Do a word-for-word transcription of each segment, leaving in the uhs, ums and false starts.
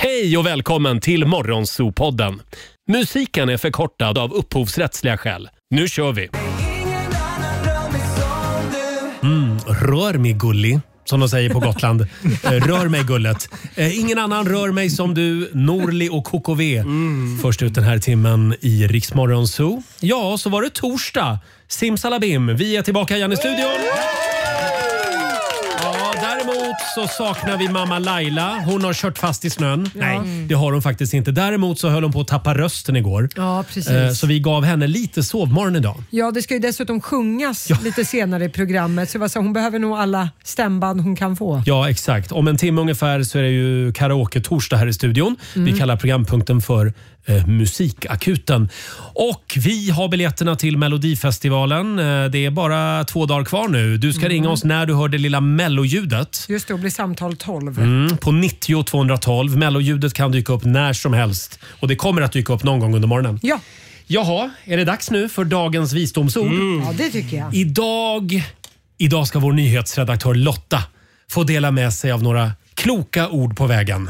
Hej och välkommen till Morgonzoo-podden. Musiken är förkortad av upphovsrättsliga skäl. Nu kör vi! Mm, rör mig gullig, som de säger på Gotland. Rör mig gullet. Ingen annan rör mig som du, Norli och K K V. Mm. Först ut den här timmen i Rix Morgonzoo. Ja, så var det torsdag. Simsalabim, vi är tillbaka igen i studion. Däremot så saknar vi mamma Laila. Hon har kört fast i snön. Ja. Nej, det har hon faktiskt inte. Däremot så höll hon på att tappa rösten igår. Ja, precis. Så vi gav henne lite sovmorgon idag. Ja, det ska ju dessutom sjungas ja. lite senare i programmet. Så hon behöver nog alla stämband hon kan få. Ja, exakt. Om en timme ungefär så är det ju karaoke-torsdag här i studion. Mm. Vi kallar programpunkten för eh, Musikakuten. Och vi har biljetterna till Melodifestivalen. Eh, det är bara två dagar kvar nu. Du ska mm. ringa oss när du hör det lilla melloljudet. Just det, och blir samtal tolv. Mm, på nittio tvåhundratolv. Melloljudet kan dyka upp när som helst. Och det kommer att dyka upp någon gång under morgonen. Ja. Jaha, är det dags nu för dagens visdomsord? Mm. Ja, det tycker jag. Idag, idag ska vår nyhetsredaktör Lotta få dela med sig av några kloka ord på vägen.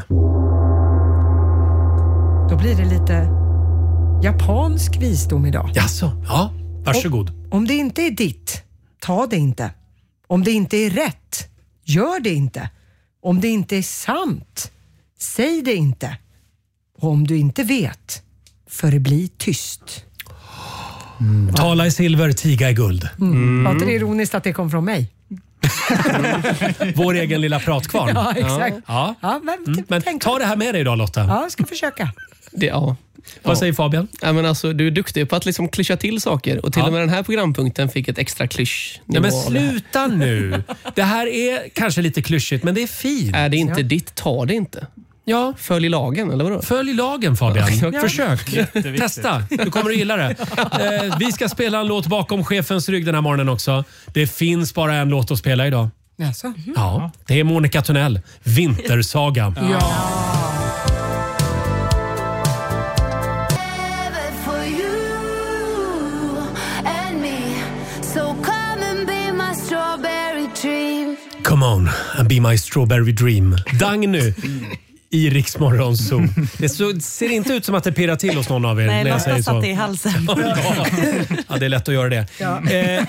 Då blir det lite japansk visdom idag. Jaså, ja, varsågod. Om, om det inte är ditt, ta det inte. Om det inte är rätt, gör det inte. Om det inte är sant, säg det inte. Och om du inte vet, förbli tyst. Mm. Tala i silver, tiga i guld. Mm. Mm. Var inte det ironiskt att det kom från mig? Vår egen lilla pratkvarn. Ja, exakt. Ja. Ja, men, mm. men ta det här med dig idag, Lotta. Ja, jag ska försöka. Det, ja. Vad ja. säger Fabian? Ja, men alltså, du är duktig på att liksom klyscha till saker. Och till ja. och med den här programpunkten fick ett extra klysch. Ja, men sluta nu. Det här är kanske lite klyschigt, men det är fint. Är det inte ja. ditt, ta det inte. Ja. Följ lagen, eller vadå? Följ lagen, Fabian. Ja. Försök. Testa. Du kommer att gilla det. Eh, vi ska spela en låt bakom chefens rygg den här morgonen också. Det finns bara en låt att spela idag. Jaså? Mm. Ja, det är Monica Tunnell. Vintersaga. Ja. ja. Come on and be my strawberry dream. Dang nu i Rix Morgonzoo. Det så, ser inte ut som att det pirrar till hos någon av er. Nej, när jag säger så. Det i halsen. Ja. Ja, det är lätt att göra det. Ja. Eh,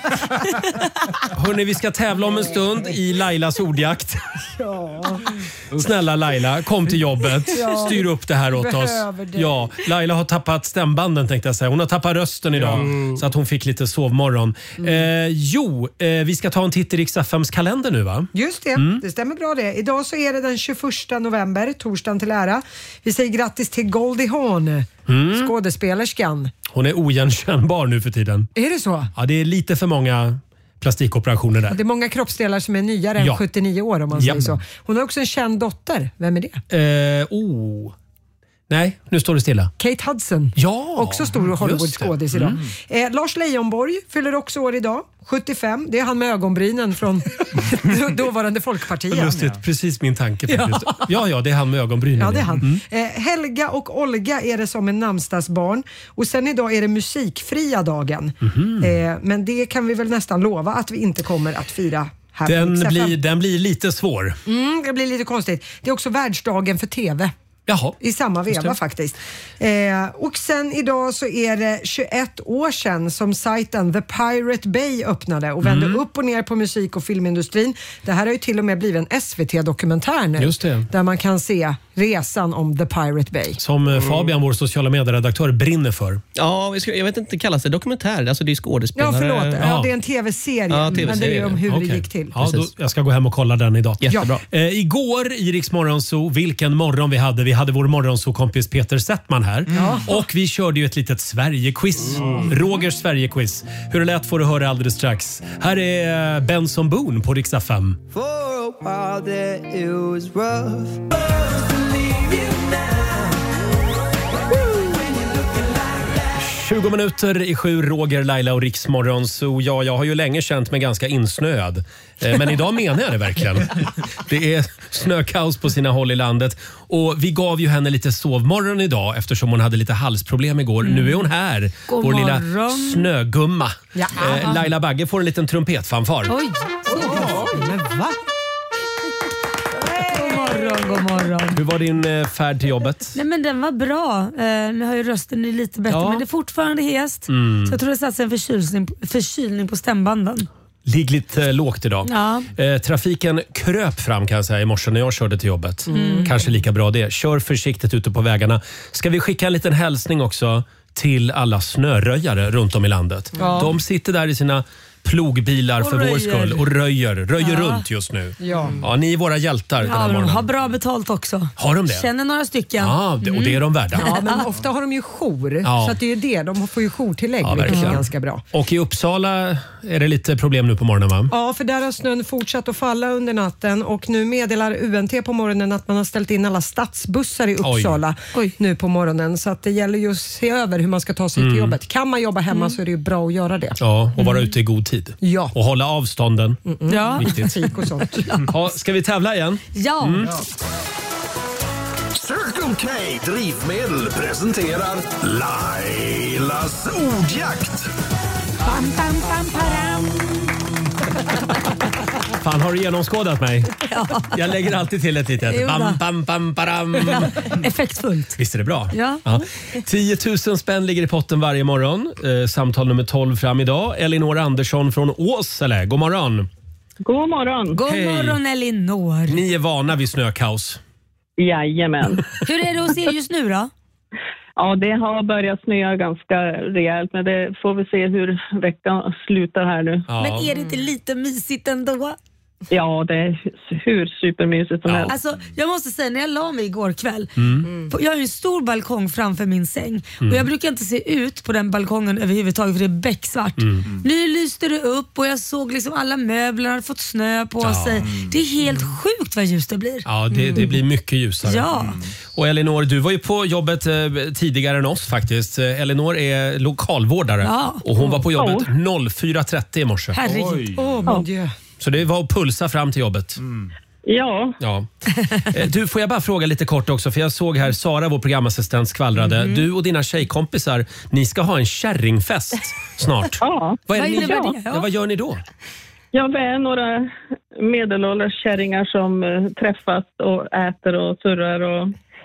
hörrni, vi ska tävla om en stund i Lailas ordjakt. Ja. Snälla Laila, kom till jobbet. Ja. Styr upp det här åt oss. Det. Ja, Laila har tappat stämbanden, tänkte jag säga. Hon har tappat rösten idag, mm. så att hon fick lite sovmorgon. Mm. Eh, jo, eh, vi ska ta en titt i Rix F M:s kalender nu, va? Just det, mm. det stämmer bra det. Idag så är det den tjugoförsta november, torsdagen till ära. Vi säger grattis till Goldie Hawn, mm. skådespelerskan. Hon är oigenkännbar nu för tiden. Är det så? Ja, det är lite för många plastikoperationer där. Det är många kroppsdelar som är nyare än ja. sjuttionio år, om man ja. säger så. Hon har också en känd dotter. Vem är det? Eh, oh... Nej, nu står det stilla. Kate Hudson. Ja, också stor Hollywood-skådis idag. Mm. Eh, Lars Leijonborg fyller också år idag. sjuttiofem. Det är han med ögonbrynen från dåvarande Folkpartiet. Lustigt, precis min tanke faktiskt. Ja, ja, ja det är han med ögonbrynen. Ja, det är han. Mm. Eh, Helga och Olga är det som en namnsdagsbarn. Och sen idag är det musikfria dagen. Mm. Eh, men det kan vi väl nästan lova att vi inte kommer att fira. Den blir, den blir lite svår. Mm, det blir lite konstigt. Det är också världsdagen för T V. Jaha. I samma veva faktiskt. Eh, och sen idag så är det tjugoett år sedan som sajten The Pirate Bay öppnade och vände mm. upp och ner på musik- och filmindustrin. Det här har ju till och med blivit en S V T-dokumentär nu. Just det. Där man kan se resan om The Pirate Bay. Som mm. Fabian, vår sociala medieredaktör, brinner för. Ja, jag vet inte, kallas det dokumentär? Alltså det är skådespelare. Ja, förlåt. Ja, ja, det är en tv-serie. Ja, TV-serie. Men det är om hur okay. det gick till. Ja, då, jag ska gå hem och kolla den idag. Jättebra. Ja. Eh, igår i Rix Morgonzoo, vilken morgon vi hade. Vi hade vår morgonzoo-kompis Peter Settman här. Mm. Och vi körde ju ett litet Sverige-quiz. Mm. Rogers Sverige-quiz. Hur det lät får du höra alldeles strax. Här är Benson Boone på Rix F M. For a while there it was rough. tjugo minuter i sju, Roger, Laila och Rix Morgonzoo. Ja, jag har ju länge känt mig ganska insnöad. Men idag menar jag det verkligen. Det är snökaos på sina håll i landet. Och vi gav ju henne lite sovmorgon idag eftersom hon hade lite halsproblem igår. Mm. Nu är hon här, God vår morgon. lilla snögumma. Ja. Eh, Laila Bagge får en liten trumpetfanfar. Oj, oj, men va? God morgon. morgon, god morgon. Hur var din eh, färd till jobbet? Nej, men den var bra. Eh, nu har ju rösten är lite bättre, Ja. men det är fortfarande hest. Mm. Så jag tror det satt sig en förkylning, förkylning på stämbanden. Ligg lite eh, lågt idag. Ja. Eh, trafiken kröp fram kan jag säga i morse när jag körde till jobbet. Mm. Kanske lika bra det. Kör försiktigt ute på vägarna. Ska vi skicka en liten hälsning också till alla snöröjare runt om i landet. Ja. De sitter där i sina plogbilar Och för vår röjer. skull och röjer, röjer Ja. runt just nu. Ja. Ja, ni är våra hjältar den Ja, här de morgonen. har bra betalt också. Har de det? Känner några stycken. Ja, det- och det är de värda. Ja, men ofta har de ju jour, Ja. så att det är ju det. De får ju jourtillägg, Ja, vilket är verkligen. ganska bra. Och i Uppsala är det lite problem nu på morgonen, va? Ja, för där har snön fortsatt att falla under natten och nu meddelar U N T på morgonen att man har ställt in alla stadsbussar i Uppsala Oj. nu på morgonen. Så att det gäller ju att se över hur man ska ta sig till jobbet. Kan man jobba hemma så är det ju bra att göra det. Ja, och vara ute i god tid. Ja. Och hålla avstånden. Ja. Viktigt. Trafik och sånt. Ja, ska vi tävla igen? Ja. Circle K Drivmedel presenterar Lailas ordjakt. Bam, bam, bam, param. Fan, har du genomskådat mig? Ja. Jag lägger alltid till ett litet Jo då. bam, bam, bam, baram. Effektfullt. Visst är det bra? Ja. tio tusen spänn ligger i potten varje morgon. Eh, samtal nummer tolv fram idag. Elinor Andersson från Åsele. God morgon. God morgon. God Hej. morgon Elinor. Ni är vana vid snökaos. Jajamän. Hur är det hos er just nu då? Ja, det har börjat snöa ganska rejält, men det får vi se hur veckan slutar här nu. Ja. Men är det inte lite mysigt ändå? Ja, det är hur supermysigt som Ja. helst. Alltså, jag måste säga, när jag la mig igår kväll, Mm. jag har ju en stor balkong framför min säng och jag brukar inte se ut på den balkongen överhuvudtaget för det är becksvart. Mm. Nu lyste det upp och jag såg liksom alla möbler hade fått snö på Ja. sig. Det är helt sjukt vad ljust det blir. Ja, det, det blir mycket ljusare. Ja. Och Elinor, du var ju på jobbet eh, tidigare än oss faktiskt. Eh, Elinor är lokalvårdare Ja. och hon var på jobbet fyra trettio i morse. Herregud. Åh, mon Dieu. Så det var att pulsa fram till jobbet. Ja, Ja. Eh, Du, får jag bara fråga lite kort också, för jag såg här Sara, vår programassistent, skvallrade. Du och dina tjejkompisar, ni ska ha en kärringfest snart. ja. Vad, är Vad det ni innebär gör? det? Ja, vad gör ni då? ja, vi är några medelålders kärringar som eh, träffas och äter och surrar och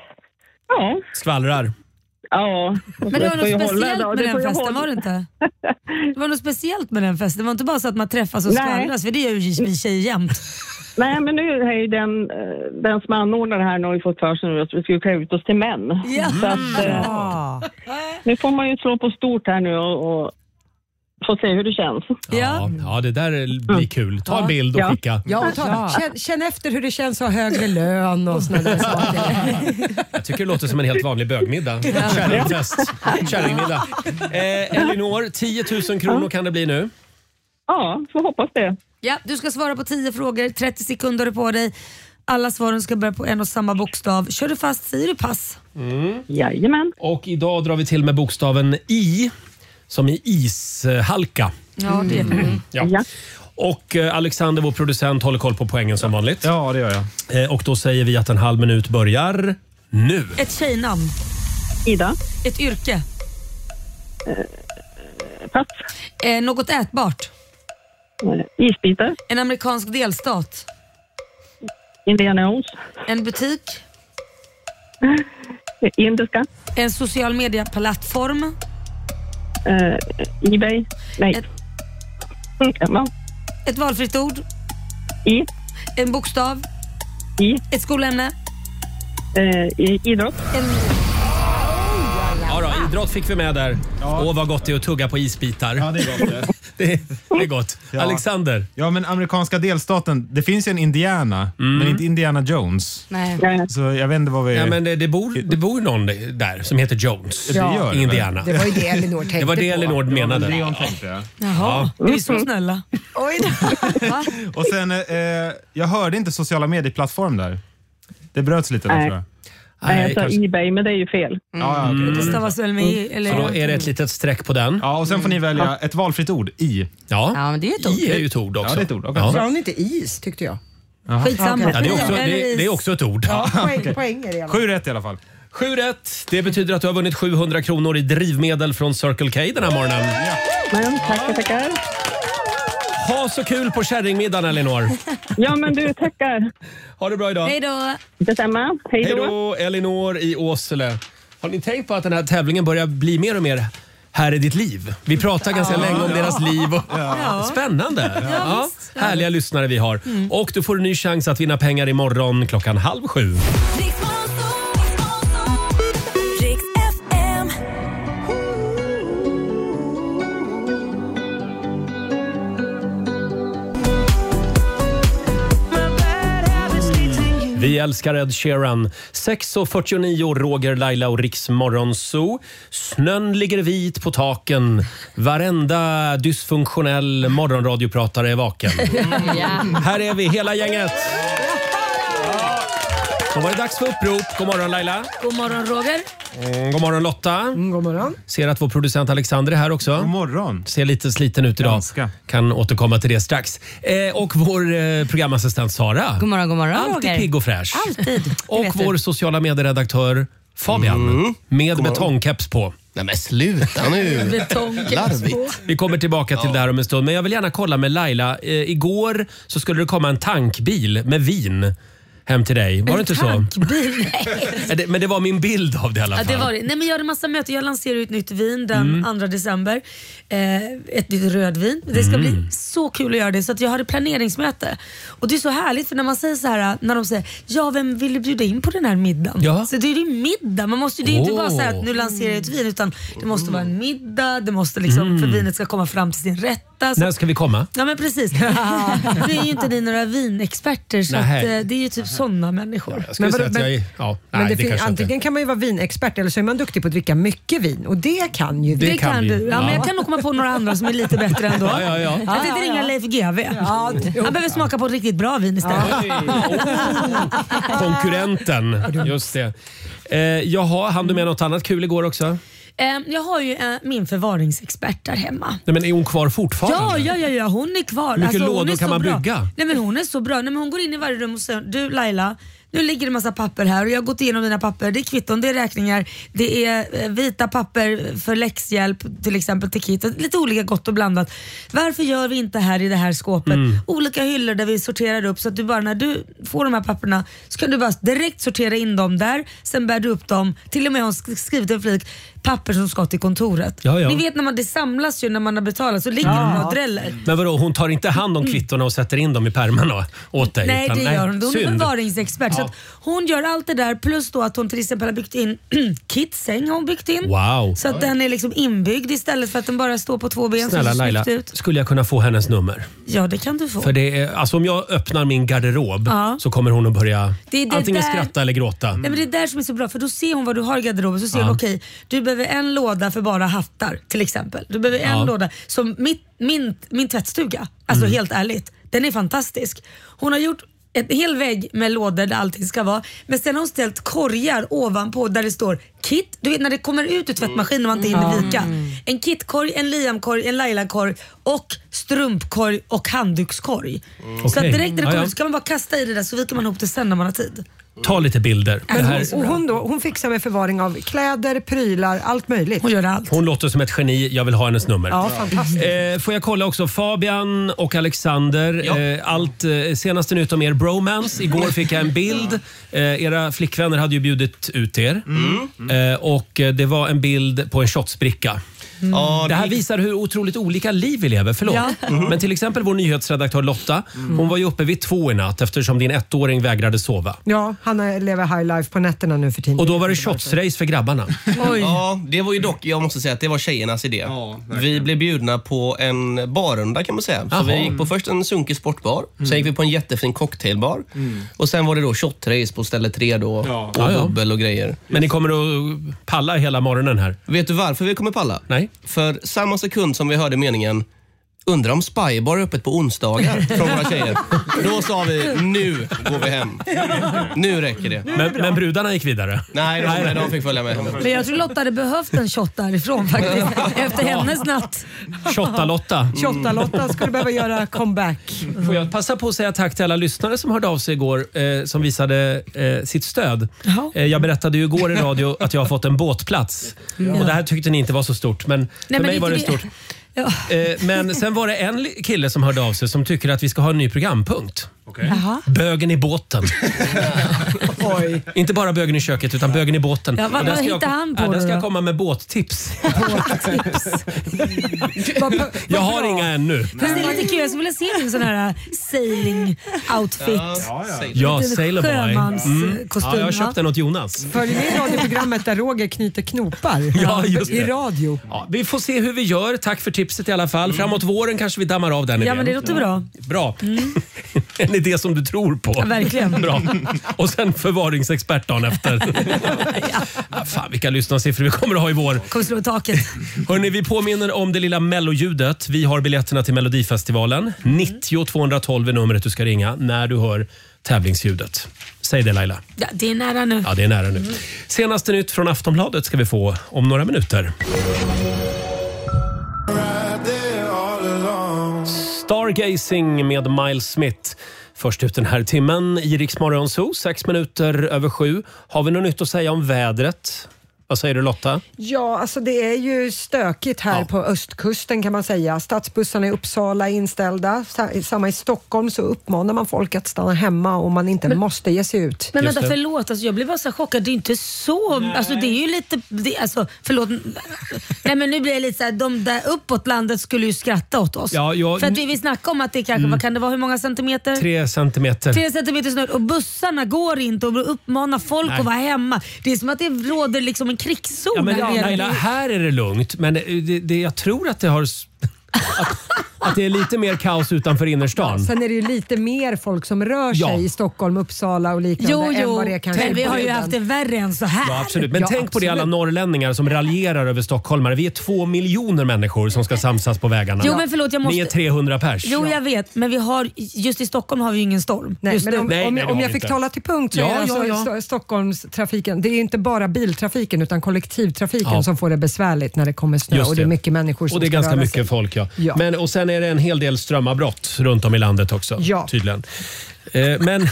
ja, Skvallrar. ja. Men det var något speciellt med den festen, hålla. var det inte? Det var något speciellt med den festen. Det var inte bara så att man träffas och Nej. skvallras, för det gör ju vi tjejer jämt. Nej, men nu är ju den, eh, den som anordnar det här nu har ju fått för sig nu att vi ska klä ut oss till män. Ja. Så att, eh, Ah. nu får man ju slå på stort här nu och, och få se hur det känns. Ja, ja, det där blir kul. Ta en bild och Ja. skicka. Ja, och ta, känn, känn efter hur det känns att ha högre lön och såna där saker. Jag tycker det låter som en helt vanlig bögmiddag. Kärringfest. Kärringmiddag. Eh, Elinor, tio tusen kronor kan det bli nu. Ja, får hoppas det. Ja, du ska svara på tio frågor, trettio sekunder på dig. Alla svaren ska börja på en och samma bokstav. Kör du fast säger du pass. Jajamän. Och idag drar vi till med bokstaven I, som i ishalka. Ja, det är det. Ja. Ja. Och eh, Alexander, vår producent, håller koll på poängen som vanligt. Ja, det gör jag. Eh, och då säger vi att en halv minut börjar nu. Ett tjejnamn, Ida. ett yrke, Pass. eh, något ätbart, Eh, Isbitar. en amerikansk delstat, Indiana Jones. en butik, Eh, Indiska. en social media-plattform, Eh, Ebay. Nej. Ett- Mm, ja. ett valfritt ord, I. en bokstav, I. ett skolämne, Eh, i idrott. en... Ja då, idrott fick vi med där. Åh, vad gott det är att tugga på isbitar. Ja, det är gott det. Det är, det är gott. Ja. Alexander. Ja, men amerikanska delstaten, det finns ju en Indiana, men inte Indiana Jones. Nej. Nej. Så jag vet inte vad vi... Ja, men det, det, bor, det bor någon där som heter Jones. det gör det, I Indiana. Det var ju det Elinor tänkte Det var det på. Elinor menade. Det hon tänkte jag. Jaha, är vi så snälla? Oj då. Va? Och sen, eh, jag hörde inte sociala medieplattform där. Det bröts lite där, Nej. tror jag. Nej, jag sa kanske- Ebay, men det är ju fel. Ja, ja, okej. Det stavas väl med i, eller? Så då är det ett litet streck på den. Ja, och sen får ni välja ett valfritt ord. I. Ja, Ja, men det är ett ord. I är ju ett ord också. Ja, det är ett ord. Okej. Ja. Sa hon inte is, tyckte jag. Skitsamma. Ja, det, är också, Eller det, is. det är också ett ord. Ja, poäng, poäng är det i alla fall. Sju rätt i alla fall. Sju rätt. Det betyder att du har vunnit sjuhundra kronor i drivmedel från Circle K den här morgonen. Men tackar, tackar. Ha så kul på kärringmiddagen, Elinor. Ja, men du, tackar. Ha det bra idag. Hej då. Detsamma. Hej Hej då. då, Elinor i Åsele. Har ni tänkt på att den här tävlingen börjar bli mer och mer här i ditt liv? Vi pratar ganska ja. länge om ja. deras liv. Och... Ja. Spännande. Ja, ja. Ja. Härliga lyssnare vi har. Mm. Och du får en ny chans att vinna pengar imorgon klockan halv sju. Vi älskar Ed Sheeran. sex och fyrtionio, Roger, Laila och Riks Morgonzoo. Snön ligger vit på taken. Varenda dysfunktionell morgonradiopratare är vaken. Ja. Här är vi, hela gänget. Då var det dags för upprop. God morgon Laila. God morgon Roger. Mm, god morgon Lotta. Mm, god morgon. Ser att vår producent Alexander är här också. God morgon. Ser lite sliten ut idag. Ganska. Kan återkomma till det strax. Eh, och vår eh, programassistent Sara. God morgon, god morgon. Alltid Roger. pigg och fräsch. Alltid. Och vår sociala medieredaktör Fabian. Mm. Med betongkeps på. Nej men sluta nu. Larvigt. Vi kommer tillbaka till ja. det här om en stund. Men jag vill gärna kolla med Laila. Eh, igår så skulle det komma en tankbil med vin hem till dig. Var en det inte tankbil? så? Nej. Men det var min bild av det i alla fall. Ja, det var det. Nej, men jag hade en massa möten. Jag lanserar ut nytt vin den mm. andra december. Eh, ett nytt rödvin. Det ska mm. bli så kul att göra det. Så att jag hade planeringsmöte. Och det är så härligt för när man säger så här, när de säger ja, vem vill du bjuda in på den här middagen? Ja. Så det är ju middag. Man måste, det är oh. inte bara så här att nu lanserar jag ett vin, utan det måste vara en middag. Det måste liksom, mm. för vinet ska komma fram till sin rätta. Så. När ska vi komma? Ja men precis. Nu är ju inte ni några vinexperter så att, eh, det är ju typ sådana människor. Ja, men, men, jag är, ja, men nej, det det fin- antingen inte. Kan man ju vara vinexpert eller så är man duktig på att dricka mycket vin. Och det kan ju Det, det kan, kan du. Ja, ja. Men jag kan nog komma på några andra som är lite bättre ändå. Ja, ja, ja. Jag tänkte ringa Leif G W. Ja, han behöver smaka på ett riktigt bra vin istället. Ja. Oh. Konkurrenten, just det. Eh, jaha, hann du med något annat kul igår också? Jag har ju äh, min förvaringsexpert där hemma. Nej, men är hon kvar fortfarande? Ja, ja, ja, ja hon är kvar. Hur mycket alltså, lådor kan man bra. bygga? Nej, men hon är så bra. Nej, men hon går in i varje rum och säger, du Laila, nu ligger det en massa papper här och jag har gått igenom dina papper. Det är kvitton, det är räkningar, det är vita papper för läxhjälp till exempel till Kit. Lite olika gott och blandat. Varför gör vi inte här i det här skåpet mm. olika hyllor där vi sorterar upp så att du bara när du får de här papperna så kan du bara direkt sortera in dem där. Sen bär du upp dem. Till och med har hon skrivit en flik papper som ska till kontoret. Ja, ja. Ni vet när man, det samlas ju när man har betalat så ligger ja. de och dräller. Men vadå, hon tar inte hand om kvittorna och sätter in dem i pärmarna åt dig? Nej, utan, det gör hon. Hon är förvaringsexpert. Ja. Så att hon gör allt det där plus då att hon till exempel har byggt in Kits säng har hon byggt in. Wow. Så att den är liksom inbyggd istället för att den bara står på två ben. Snälla så Laila, ut. skulle jag kunna få hennes nummer? Ja, det kan du få. För det är, alltså om jag öppnar min garderob ja. så kommer hon att börja det det antingen där, skratta eller gråta. Nej, men det är där som är så bra för då ser hon vad du har i garderoben så ser ja. hon okej, okay, du behöver en låda för bara hattar till exempel. Du behöver en ja. låda som mitt, min, min tvättstuga. Alltså mm. helt ärligt, den är fantastisk. Hon har gjort en hel vägg med lådor där allting ska vara. Men sen har hon ställt korgar ovanpå där det står Kit. Du vet när det kommer ut ur tvättmaskinen och man inte hinner vika. Mm. En Kit-korg, en Liam-korg, en Laila-korg och strumpkorg och handdukskorg. Mm. Så okay. att direkt när det kommer ja, ja. ut så kan man bara kasta i det där så vikar man ihop det sen när man har tid. Ta lite bilder. Men hon, och hon, då, hon fixar med förvaring av kläder, prylar, allt möjligt. Hon gör allt. Hon låter som ett geni. Jag vill ha hennes nummer. Ja, fantastiskt. Eh, får jag kolla också Fabian och Alexander. Ja. Eh, allt eh, senaste nytt om er bromance. Igår fick jag en bild. Eh, era flickvänner hade ju bjudit ut er. Mm. Mm. Eh, och det var en bild på en shotsbricka. Mm. Mm. Det här visar hur otroligt olika liv vi lever. Förlåt. Ja. Mm. Men till exempel vår nyhetsredaktör Lotta, mm. hon var ju uppe vid två i natt eftersom din ettåring vägrade sova. Ja, han lever high life på nätterna nu för tiden. Och då var det shotsrace för grabbarna. Oj. Ja, det var ju dock, jag måste säga att det var tjejernas idé. Ja, vi blev bjudna på en barrunda kan man säga. Så Aha. vi gick på först en sunkig sportbar, mm. sen gick vi på en jättefin cocktailbar mm. och sen var det då shotrace på ställe tre då ja. och ja, bubbel och grejer. Men ni kommer att palla hela morgonen här. Vet du varför vi kommer palla? Nej. För samma sekund som vi hörde meningen undrar om Spybar är öppet på onsdagar från våra tjejer. Då sa vi, nu går vi hem. Nu räcker det. Men, men brudarna gick vidare? Nej, de, nej, de fick följa med hem. Men jag tror Lotta hade behövt en shot därifrån faktiskt. Efter hennes natt. Shotta-Lotta. Shotta-Lotta skulle behöva göra comeback. Får jag passa på att säga tack till alla lyssnare som hörde av sig igår eh, som visade eh, sitt stöd. Eh, jag berättade ju igår i radio att jag har fått en båtplats. Ja. Och det här tyckte ni inte var så stort. Men för Nej, men mig var det stort. Ja. Eh, men sen var det en kille som hörde av sig som tycker att vi ska ha en ny programpunkt. Okay. Jaha. Bögen i båten. Oj. Inte bara bögen i köket utan bögen i båten. Ja, vad- Och där vad ska hittar jag, han på ja, där ska då? jag komma med båttips. Båttips. Vad- vad Jag har bra. inga ännu. Fast det är lite kul, jag skulle vilja se en sån här sailing outfit. Ja, ja. Ja, Lite Sailor Boy. sjömanskostym, Ja, jag va? köpte den åt Jonas. Följ med i radioprogrammet där Roger knyter knopar. Ja, just I det. radio. Ja, vi får se hur vi gör. Tack för tipset i alla fall. Framåt våren kanske vi dammar av den idén. Ja, men det låter bra. Bra. En idé som du tror på. Ja, verkligen. Bra. Och sen förvaringsexpert dagen efter. Ja, fan, vilka lyssnarsiffror vi kommer att ha i vår. Kommer slå i taket. Hörrni, vi påminner om det lilla melloljudet. Vi har biljetterna till Melodifestivalen. nittio tvåhundratolv är numret du ska ringa när du hör tävlingsljudet. Säg det Laila. Ja, det är nära nu. Ja, det är nära nu. Senaste nytt från Aftonbladet ska vi få om några minuter. Stargazing med Miles Smith. Först ut den här timmen i Rix Morgon Zoo, sex minuter över sju. Har vi något nytt att säga om vädret? Vad säger du Lotta? Ja, alltså det är ju stökigt här Ja. på östkusten kan man säga. Stadsbussarna i Uppsala är inställda. Sa- Samma i Stockholm så uppmanar man folk att stanna hemma om man inte måste ge sig ut. Men Just vänta, det. förlåt. Alltså, jag blev bara så chockad. Det är inte så... Alltså, det är ju lite... Det, alltså, förlåt. Nej, men nu blir jag lite så här, de där uppåt landet skulle ju skratta åt oss. Ja, jag- För att vi vill snacka om att det kanske... Vad kan det vara? Hur många centimeter? Tre centimeter. Tre centimeter snö och bussarna går inte och uppmanar folk Nej. att vara hemma. Det är som att det råder liksom en krigszon. Ja, men här nere. Laila, här är det lugnt. Men det, det, jag tror att det har... s- Att, att det är lite mer kaos utanför innerstan. Sen är det ju lite mer folk som rör sig Ja. i Stockholm, Uppsala och liknande Jo, än jo. vad det är kanske Men vi i har ju bredden. haft det värre än så här. Ja, absolut. Men Ja, tänk på det alla absolut. norrlänningar som raljerar över stockholmare. Vi är två miljoner människor som ska samsas på vägarna. Jo, men förlåt, jag måste... Ni är trehundra pers. Jo, jag vet. Men vi har, just i Stockholm har vi ju ingen storm. Nej, just men nu. om, Nej, om, nej, jag- det om har jag vi fick inte. tala till punkt så Ja, är det alltså ja, ja. Sto- Stockholmstrafiken. Det är ju inte bara biltrafiken utan kollektivtrafiken Ja. som får det besvärligt när det kommer snö Just och det är det. mycket människor som Och det är ska ganska röra mycket sig. folk. Ja. Ja. Men, och sen är det en hel del strömavbrott runt om i landet också. Ja. Tydligen. Eh, men,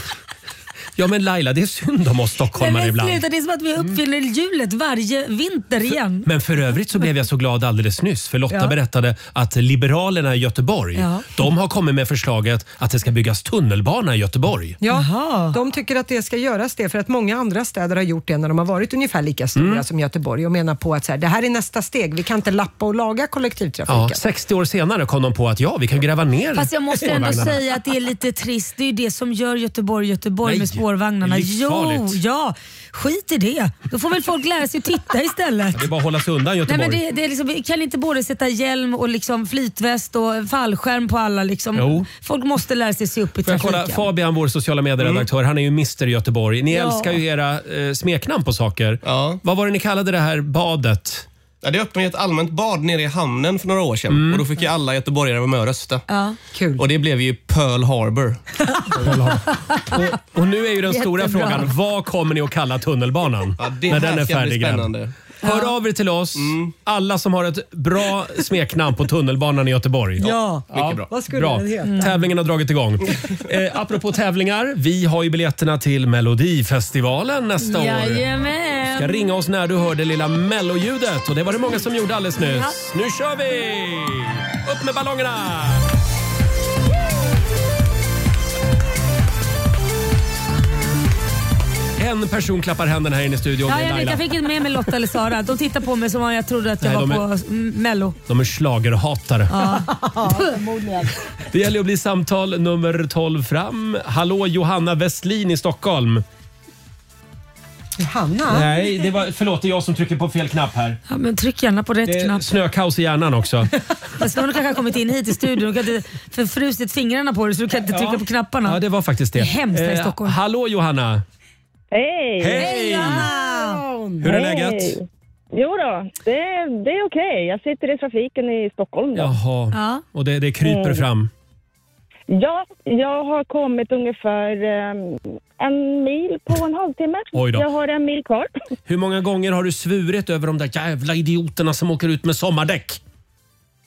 ja, men Laila, det är synd om oss Nej, stockholmare men ibland. sluta, det är som att vi uppfyller hjulet varje vinter igen. Men för övrigt så blev jag så glad alldeles nyss för Lotta Ja. berättade att Liberalerna i Göteborg, Ja. de har kommit med förslaget att det ska byggas tunnelbana i Göteborg. Ja, Jaha. de tycker att det ska göras det för att många andra städer har gjort det när de har varit ungefär lika stora Mm. som Göteborg och menar på att så här, det här är nästa steg. Vi kan inte lappa och laga kollektivtrafiken. Ja, sextio år senare kom de på att ja, vi kan gräva ner Fast jag måste ändå spårvagnarna. säga att det är lite trist. Det är ju det som gör Göteborg Göteborg Nej, med spårvagnarna. det är livsfarligt. Jo, ja. Skit i det. Då får väl folk lära sig att titta istället. Det är bara att hålla sig undan Nej, Göteborg. men det, det är liksom, vi kan inte både sätta hjälm och liksom flytväst och fallskärm på alla. Liksom. Jo. Folk måste lära sig se upp i Får jag trafiken. kolla, Fabian, vår sociala medieredaktör, han är ju mister Göteborg. Ni Ja. älskar ju era eh, smeknamn på saker. Ja. Vad var det ni kallade det här badet? Ja, det öppnade ett allmänt bad nere i hamnen för några år sedan. Mm. Och då fick ju alla göteborgare vara med och rösta. Ja. Kul. Och det blev ju Pearl Harbor. Och, och nu är ju den stora Jättebra. frågan, vad kommer ni att kalla tunnelbanan Ja, det när här den är ska bli färdig? spännande. Hör av er till oss, alla som har ett bra smeknamn på tunnelbanan i Göteborg. Ja, Mycket bra. vad skulle Bra. den heta? Tävlingen har dragit igång. Eh, apropå tävlingar, vi har ju biljetterna till Melodifestivalen nästa år. Jajamän. Ska ringa oss när du hör det lilla melloljudet. Och det var det många som gjorde alldeles nyss. Nu kör vi! Upp med ballongerna! En person klappar händerna här inne i studion. Ja, Det är jag, vet, Laila. jag fick inte med mig Lotta eller Sara. De tittar på mig som om jag trodde att jag Nej, var de på mm, Mello. De är schlagerhatare. Förmodligen. Det gäller att bli samtal nummer tolv fram. Hallå Johanna Westlin i Stockholm. Johanna? Nej, det var, förlåt, det är jag som trycker på fel knapp här. Ja, men tryck gärna på rätt Det är knapp. snökaos i hjärnan också. Fast någon kanske har kommit in hit i studion och kan inte förfrusit fingrarna på det så du kan inte trycka på knapparna. Ja, det var faktiskt det. Det är hemskt här i Stockholm. Hallå Johanna. Hej! Hej! Johanna! Hur är läget? Hej. Jo då, det, det är okej. Jag sitter i trafiken i Stockholm. Då. Jaha, Ja. och det, det kryper Mm. fram. Ja, jag har kommit ungefär um, en mil på en halvtimme. Oj då. Jag har en mil kvar. Hur många gånger har du svurit över de där jävla idioterna som åker ut med sommardäck?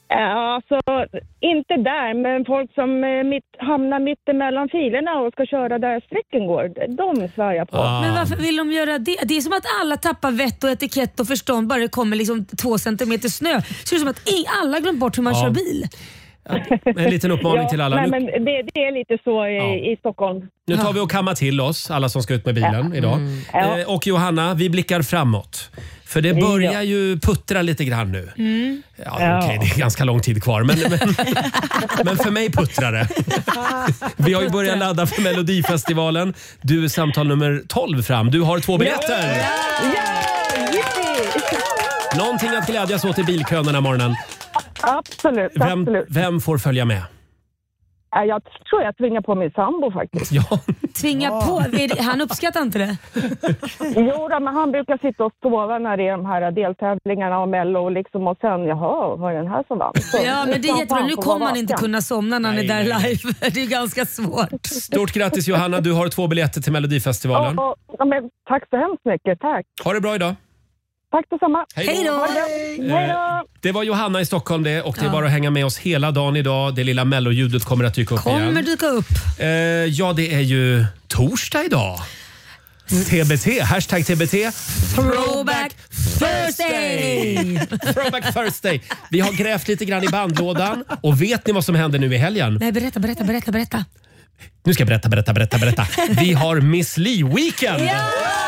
Ja, alltså inte där, men folk som eh, mitt, hamnar mitt emellan filerna och ska köra där sträcken går, de svär jag på. Men varför vill de göra det? Det är som att alla tappar vett och etikett och förstånd bara det kommer liksom två centimeter snö. Så det är som att alla glömt bort hur man Ja. kör bil. En liten uppmaning Ja, till alla. nej, Nu, men det, det är lite så i, Ja. i Stockholm. nu tar vi och kammar till oss, alla som ska ut med bilen idag. Ja. Eh, och Johanna, vi blickar framåt. För det börjar Ja. ju puttra lite grann nu. Mm. Ja, Ja. okej, det är ganska lång tid kvar. Men, men, men för mig puttrar det. Vi har ju börjat ladda för Melodifestivalen. Du är samtal nummer tolv fram. Du har två biljetter. Ja, jippi! Någonting att glädjas åt i bilkön den här morgonen. Absolut, Vem, absolut. vem får följa med? Ja, jag tror jag tvingar på min sambo faktiskt. Ja, Tvinga på. Han uppskattar inte det. Jo, då, men han brukar sitta och sova när det är de här deltävlingarna och Mello liksom, och sen, jaha, var det den här som vann? Så, Ja, men det är jättebra. Nu kommer han inte kunna somna när han är Nej, där nej, live. Det är ganska svårt. stort grattis Johanna, du har två biljetter till Melodifestivalen. Ja, ja, men tack så hemskt mycket, tack. Ha det bra idag. Tack detsamma. Hej då! Hej då! Det var Johanna i Stockholm det och det är bara att hänga med oss hela dagen idag. Det lilla melloljudet kommer att dyka upp Kommer igen. dyka upp. Eh, ja, det är ju torsdag idag. T B T, hashtag T B T. Throwback Thursday! Throwback Thursday. Vi har grävt lite grann i bandlådan och vet ni vad som händer nu i helgen? Nej, berätta, berätta, berätta, berätta. Nu ska jag berätta, berätta, berätta, berätta. Vi har Miss Li-weekend. Ja!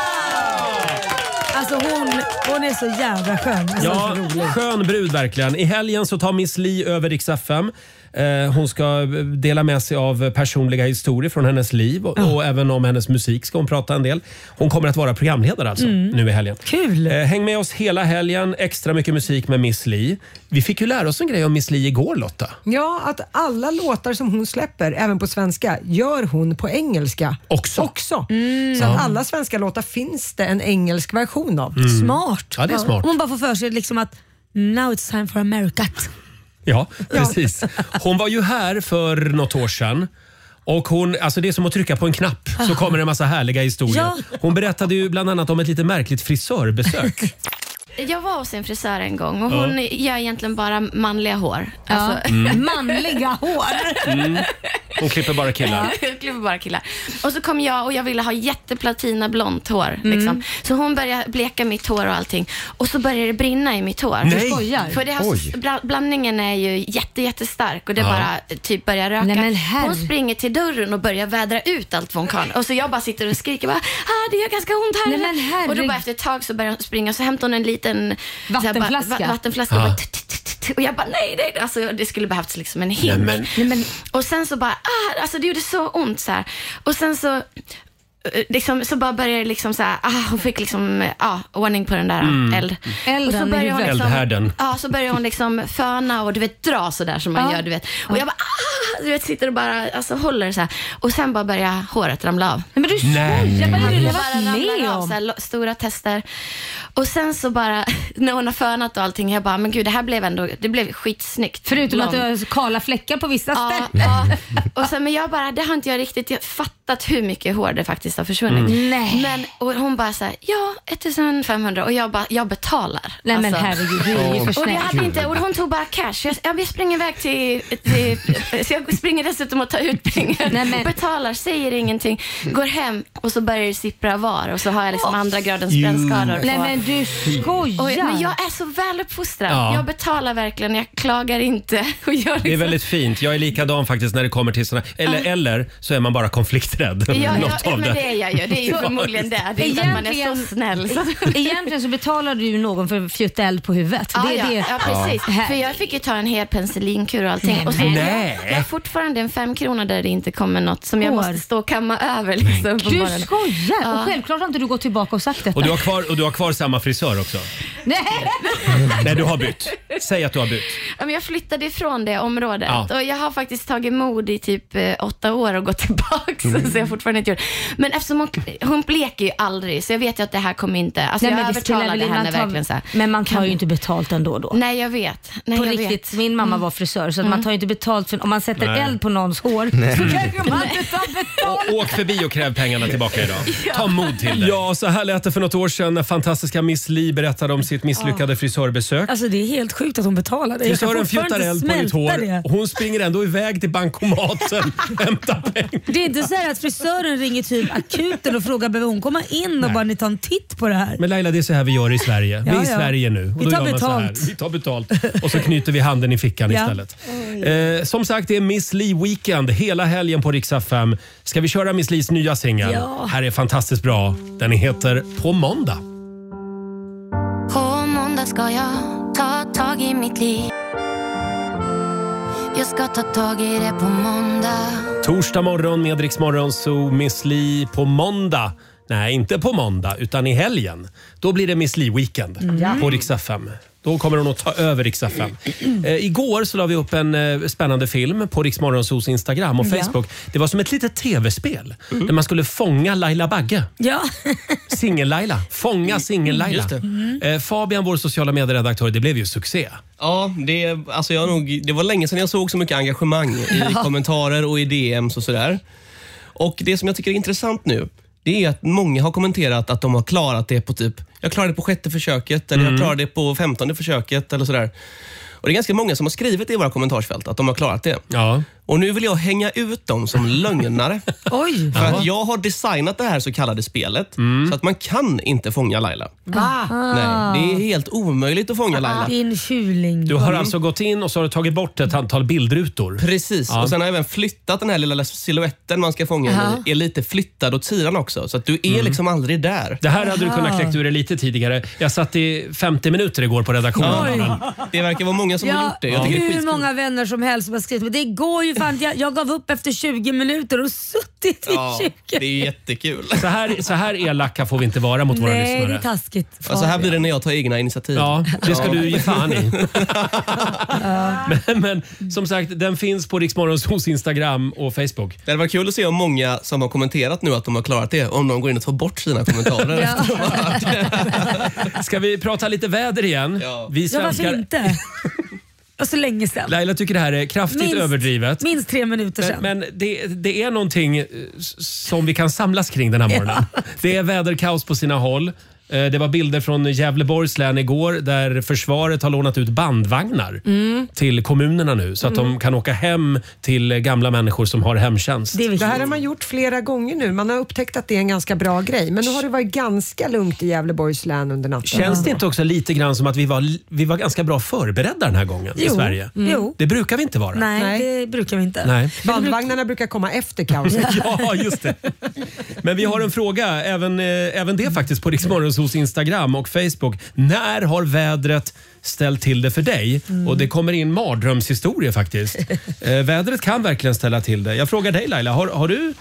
Alltså hon, hon är så jävla skön. Alltså, Ja, så rolig. skön brud verkligen. I helgen så tar Miss Li över Rix F M. Eh, hon ska dela med sig av personliga historier från hennes liv och, och även om hennes musik ska hon prata en del. Hon kommer att vara programledare alltså nu i helgen. Kul! Eh, häng med oss hela helgen. Extra mycket musik med Miss Li. Vi fick ju lära oss en grej om Miss Li igår, Lotta. Ja, att alla låtar som hon släpper, även på svenska, gör hon på engelska. Också. Också. Så att alla svenska låtar finns det en engelsk version av. Smart. Ja, det är smart. Hon bara får för sig liksom att now it's time for America. Ja, precis. Hon var ju här för något år sedan. Och hon, alltså det är som att trycka på en knapp så kommer det en massa härliga historier. Ja. Hon berättade ju bland annat om ett lite märkligt frisörbesök. Jag var hos en frisör en gång och hon gör egentligen bara manliga hår. Ja. Alltså, Manliga hår. Mm. Hon klipper bara killar. jag klipper bara killar. Och så kom jag och jag ville ha jätteplatina blont hår. Liksom. Så hon började bleka mitt hår och allting. Och så började det brinna i mitt hår. Nej. Du skojar. För det har, Oj. bla- blandningen är ju jätte, jättestark och det Ja. bara typ börjar röka. Nej, men herre. Hon springer till dörren och börjar vädra ut allt vad hon kan. Och så jag bara sitter och skriker bara, ah, det gör ganska ont här. Nej, men herre. och då bara efter ett tag så börjar hon springa och så hämtar hon en liten Vattenflaska. så här, va- vattenflaska och, bara, t- t- t- t- och jag bara nej, nej, alltså det skulle behövts liksom en hink. Nej, Nej, men, Och sen så bara, ah, alltså det gjorde så ont så här. Och sen så eh, liksom, så bara började det liksom så här, ah, hon fick liksom, ah, ordning på den där Mm. eld. Elden och så i började hon huvudet. liksom, Eldhärden. ja, så började hon liksom föna och du vet dra så där som man Ja. gör, du vet. Och jag bara, ah, du vet, sitter och bara alltså, håller så här. Och sen bara börjar håret ramla av. Nej, men du Nej. skojar. Vad är det du Det har bara varit ramlar med av, om? så här, lo- stora tester. Och sen så bara, när hon har fönat och allting, jag bara, men gud, det här blev ändå, det blev skitsnyggt. Förutom att du Blond. har kala fläckar på vissa Ja, ställen. ja. Och sen, men jag bara, det har inte jag riktigt fattat hur mycket hår det faktiskt har försvunnit. Mm. Nej. Men, och hon bara så här, ja, ettusenfemhundra och jag bara, jag betalar. Nej men Alltså. herregud, du är ju för Och, det snäll. hade inte, och hon tog bara cash. Jag, jag springer iväg till, till... Så jag springer dessutom och tar ut pengar. Nej, men- Betalar, säger ingenting. Går hem och så börjar det sippra var. Och så har jag liksom andra gradens Jo. brännskador på. Nej men du skojar. Och, men jag är så väl uppfostrad. Ja. Jag betalar verkligen, jag klagar inte. Och jag liksom, Det är väldigt fint. Jag är likadan faktiskt när det kommer till såna. Eller, eller så är man bara konflikträdd. Ja, ja, Något ja av men det. det är jag ju. Det är ju förmodligen det. Det är inte att man är så snäll. Så. Egentligen så betalar du ju någon för att fjutta eld på huvudet. Ja, det är ja, det. ja, precis. Ja. För jag fick ju ta en hel penicillinkur och allting. Nej, och så nej. jag har fortfarande en fem kronor där det inte kommer något som jag Hår. måste stå och kamma över. Liksom, på Du morgonen. skojar! Ja. Och självklart har inte du gått tillbaka och sagt detta. Och du, har kvar, och du har kvar samma frisör också? Nej. Nej, du har bytt. Säg att du har bytt. Ja, men jag flyttade ifrån det området Ja. och jag har faktiskt tagit mod i typ eh, åtta år och gått tillbaka Mm. så jag har fortfarande inte gjort. Men eftersom hon, hon bleker ju aldrig så jag vet ju att det här kommer inte, alltså Nej, jag men det spelar övertalade väl henne man tar- verkligen så här. Men man tar Kan- ju inte betalt ändå då. Nej jag vet. Nej, På jag riktigt, vet. min mamma var frisör så att man tar ju inte betalt för om man sätter Nej. eld på någons hår så kanske man inte tar betalt. Å- Åk förbi och kräv pengarna tillbaka idag. Ta mod till det. Ja, så här lät det för något år sedan när fantastiska Miss Li berättade om sitt misslyckade frisörbesök. Alltså det är helt sjukt att hon betalade. Jag kan Frisören fjuttar eld på ditt hår det. och hon springer ändå iväg till bankomaten och hämtar pengar. Det är inte så här att frisören ringer typ akuten och frågar behöver hon komma in och Nej. bara ni tar en titt på det här. Men Laila, det är så här vi gör i Sverige. Vi är Ja, i ja. Sverige nu. Och Vi då tar gör man så här. betalt. Vi tar betalt. Och så knyter vi handen i fickan Ja. istället. Eh, som sagt, det är Miss Li Weekend hela helgen på Rix F M. Ska vi köra Miss Lis nya singel? Ja. Här är fantastiskt bra. Den heter På måndag. På måndag ska jag ta tag i mitt liv. Jag ska ta tag i det på måndag. Torsdag morgon med Rix Morgon, så Miss Li på måndag. Nej, inte på måndag utan i helgen. Då blir det Miss Li Weekend Mm. på Rix F M. Då kommer hon att ta över Rix F M. Eh, igår så la vi upp en eh, spännande film på Rix Morgonzos Instagram och Ja. Facebook. Det var som ett litet tv-spel där man skulle fånga Laila Bagge. Ja. Singel-Laila. Fånga singel-Laila. Just det. Eh, Fabian, vår sociala medieredaktör, det blev ju succé. Ja, det, alltså jag nog, det var länge sedan jag såg så mycket engagemang i kommentarer och i D Ms och sådär. Och det som jag tycker är intressant nu, det är att många har kommenterat att de har klarat det på typ, jag klarade det på sjätte försöket eller jag klarade det på femtonde försöket eller sådär. Och det är ganska många som har skrivit i våra kommentarsfält att de har klarat det. Ja. Och nu vill jag hänga ut dem som lögnare. Oj. För att jag har designat det här så kallade spelet så att man kan inte fånga Laila. Va? Nej, det är helt omöjligt att fånga Laila. Din tjuling. Du har alltså gått in och så har du tagit bort ett antal bildrutor. Precis, Ja. och sen har jag även flyttat den här lilla siluetten man ska fånga Aha. i, är lite flyttad åt sidan också. Så att du är liksom aldrig där. Det här hade du Aha. kunnat kläcka ur det lite tidigare. Jag satt i femtio minuter igår på redaktionen. Oj. Det verkar vara många som har Ja, gjort det. Jag tycker det är hur skitkul. många vänner som helst som har skrivit men det går ju fan. Jag, jag gav upp efter tjugo minuter och suttit i Ja, tjugo. det är jättekul. Så här, så här elaka får vi inte vara mot våra Nej, det är lyssnare. taskigt. Alltså här blir det när jag tar egna initiativ. Ja, det ska Ja. du ge fan i. men, men som sagt, den finns på Rix Morgonzos Instagram och Facebook. Det hade varit kul att se om många som har kommenterat nu att de har klarat det, om de går in och tar bort sina kommentarer. Ja. Ska vi prata lite väder igen? Ja. Vi Ja, varför svenskar... inte? Och så länge sedan. Laila tycker det här är kraftigt Minst- överdrivet. Minst tre minuter sedan. Men, men det, det är någonting eh, s- som vi kan samlas kring den här morgonen. Det är väderkaos på sina håll. Eh, Det var bilder från Gävleborgs län igår där försvaret har lånat ut bandvagnar Mm. till kommunerna nu så att de kan åka hem till gamla människor som har hemtjänst. Det är Det här har viktigt. man gjort flera gånger nu. Man har upptäckt att det är en ganska bra grej. Men nu har det varit ganska lugnt i Gävleborgs län under natten. Känns det inte också lite grann som att vi var, vi var ganska bra förberedda den här gången i Jo. Sverige? Jo. Det brukar vi inte vara. Nej, Nej. det brukar vi inte. Nej. Bandvagnarna brukar komma efter kaoset. Ja, just det. Men vi har en fråga, även, eh, även det faktiskt på Rix Morgonzos Instagram och Facebook. När har vädret ställt till det för dig? Och det kommer in mardrömshistorier faktiskt. Eh, vädret kan verkligen ställa till det. Jag frågar dig Laila, har, har du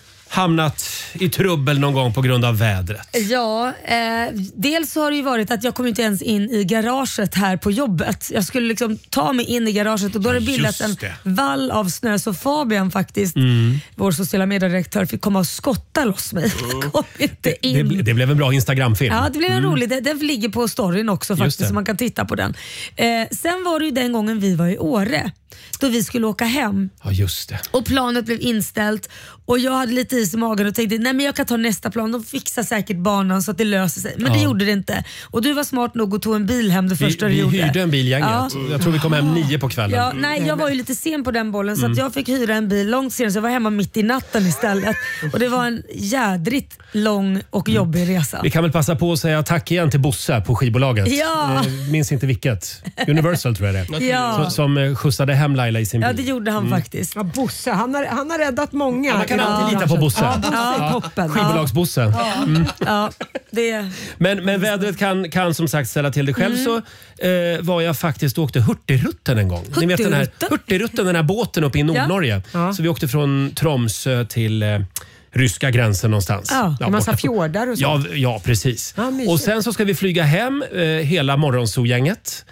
hamnat i trubbel någon gång på grund av vädret? Ja, eh, dels så har det ju varit att jag kom inte ens in i garaget här på jobbet. Jag skulle liksom ta mig in i garaget och då har det Ja, bildats en just det. vall av snö så Fabian faktiskt, vår sociala mediedirektör, fick komma och skotta loss mig. Jag kom inte Det, in. ble- det blev en bra Instagramfilm. Ja, det blev en rolig. Den, den ligger på storyn också Just faktiskt det. så man kan titta på den. Eh, sen var det ju den gången vi var i Åre då vi skulle åka hem. Ja, just det. Och planet blev inställt och jag hade lite is i magen och tänkte nej men jag kan ta nästa plan, de fixar säkert banan så att det löser sig. Men Ja. det gjorde det inte. Och du var smart nog och tog en bil hem det Vi, första du vi gjorde. hyrde en bil gänget. Ja. Jag tror vi kom hem nio på kvällen. Ja, nej, jag var ju lite sen på den bollen Mm. så att jag fick hyra en bil långt senare så jag var hemma mitt i natten istället. Och det var en jädrigt lång och jobbig resa. Vi kan väl passa på att säga tack igen till Bosse på skivbolaget. Ja. Eh, minns inte vilket. Universal tror jag det är. Ja. Som, som eh, skjutsade hem Laila i sin bil. Ja, det gjorde han faktiskt. Ja, Bosse, han har, han har räddat många. Ja, man kan i alltid branschen. lita på Bosse. Ja, Bosse är Ja. toppen. Skivbolags-Bosse. Mm. Ja, det... Men, men vädret kan, kan som sagt ställa till det. Själv Mm. så eh, var jag faktiskt och åkte Hurtigruten en gång. Ni vet den här Hurtigruten? Hurtigruten, den här båten uppe i Nordnorge. Ja. Så vi åkte från Tromsö till eh, ryska gränsen någonstans. Ja, en massa borta på- fjordar och så. Ja, ja precis. Ja, mysigt. och sen så ska vi flyga hem eh, hela morgonzoo-gänget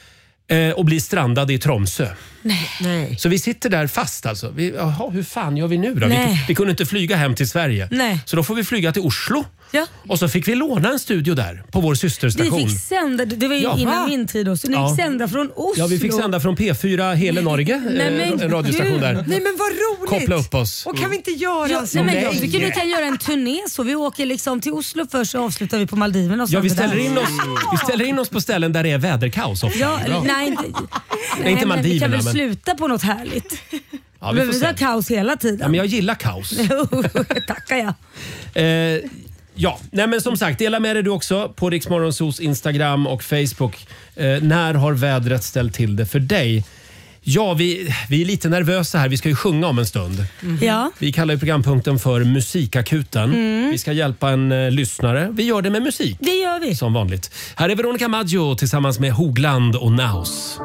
eh, och bli strandade i Tromsö. Nej. Så vi sitter där fast alltså. Vi, jaha, hur fan gör vi nu då? Vi, Nej. vi kunde inte flyga hem till Sverige. Nej. Så då får vi flyga till Oslo Ja. Och så fick vi låna en studio där på vår systerstation. Vi fick sända, det var ju Jaha. innan min tid också. Ni Ja. fick sända från Oslo. Ja, vi fick sända från P fyra Hela Norge, Nej, men en radiostation gud. där. Nej men vad roligt! Koppla upp oss. Och kan vi inte göra Ja, så? nej, men Nej. jag tycker vi kan göra en turné så. Vi åker liksom till Oslo först så avslutar vi på Maldiverna. Och Ja, vi sen ställer, där. in oss, vi ställer in oss på ställen där det är väderkaos ofta. Ja, Bra. nej, inte, nej, inte men vi Maldiverna, kan väl men- sluta på något härligt. Ja, vi vi får behöver inte se. ha kaos hela Ja, tiden. men jag gillar kaos. Tackar jag. Eh, ja, nej men som sagt, dela med dig du också på Rix Morgonzos Instagram och Facebook. Eh, när har vädret ställt till det för dig? Ja, vi, vi är lite nervösa här. Vi ska ju sjunga om en stund. Ja. Vi kallar ju programpunkten för Musikakuten. Vi ska hjälpa en eh, lyssnare. Vi gör det med musik. Det gör vi. Som vanligt. Här är Veronica Maggio tillsammans med Hogland och Naus.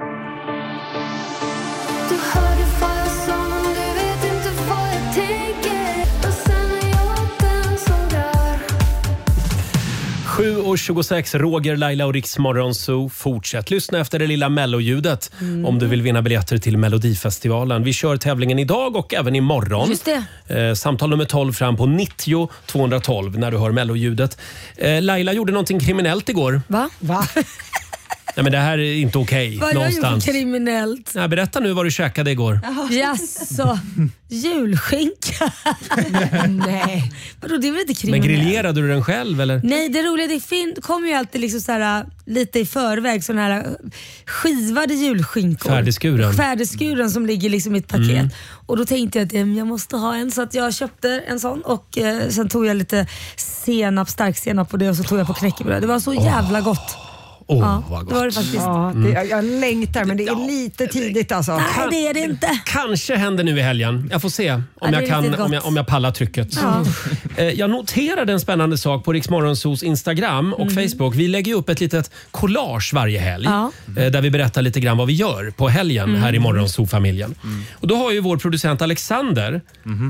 sju och tjugosex, Roger, Laila och Rix Morgonzoo. Fortsätt lyssna efter det lilla melloljudet mm. om du vill vinna biljetter till Melodifestivalen. Vi kör tävlingen idag och även imorgon. Just det. Eh, samtal nummer tolv fram på nittio tvåhundratolv när du hör melloljudet. Eh, Laila gjorde någonting kriminellt igår. Va? Va? Nej, men det här är inte okej Vad har jag gjort någonstans. kriminellt? Nej, berätta nu vad du käkade igår. Jaså, julskinka? Nej. Vadå, det är väl inte Men kriminellt? grillerade du den själv eller? Nej, det roliga det fin- kommer ju alltid liksom så här, lite i förväg sån här skivade julskinkor. Färdigskuren. Färdigskuren som ligger liksom i ett paket. Mm. Och då tänkte jag att eh, jag måste ha en så att jag köpte en sån och eh, sen tog jag lite senap, starksenap på det och så tog jag på knäckebröd. Det var så jävla gott. Åh, Ja, vad det var det gott. faktiskt. Ja, det, jag, jag längtar men det är lite tidigt alltså. Nej, det är det inte. Kanske händer nu i helgen. Jag får se om, Ja, det är jag, kan, lite gott. om, jag, om jag pallar trycket. Ja. Eh, Jag noterade en spännande sak på Rix Morgonzos Instagram och Facebook. Vi lägger ju upp ett litet collage varje helg Ja. eh, där vi berättar lite grann vad vi gör på helgen här i Morgonzoo-familjen. Och då har ju vår producent Alexander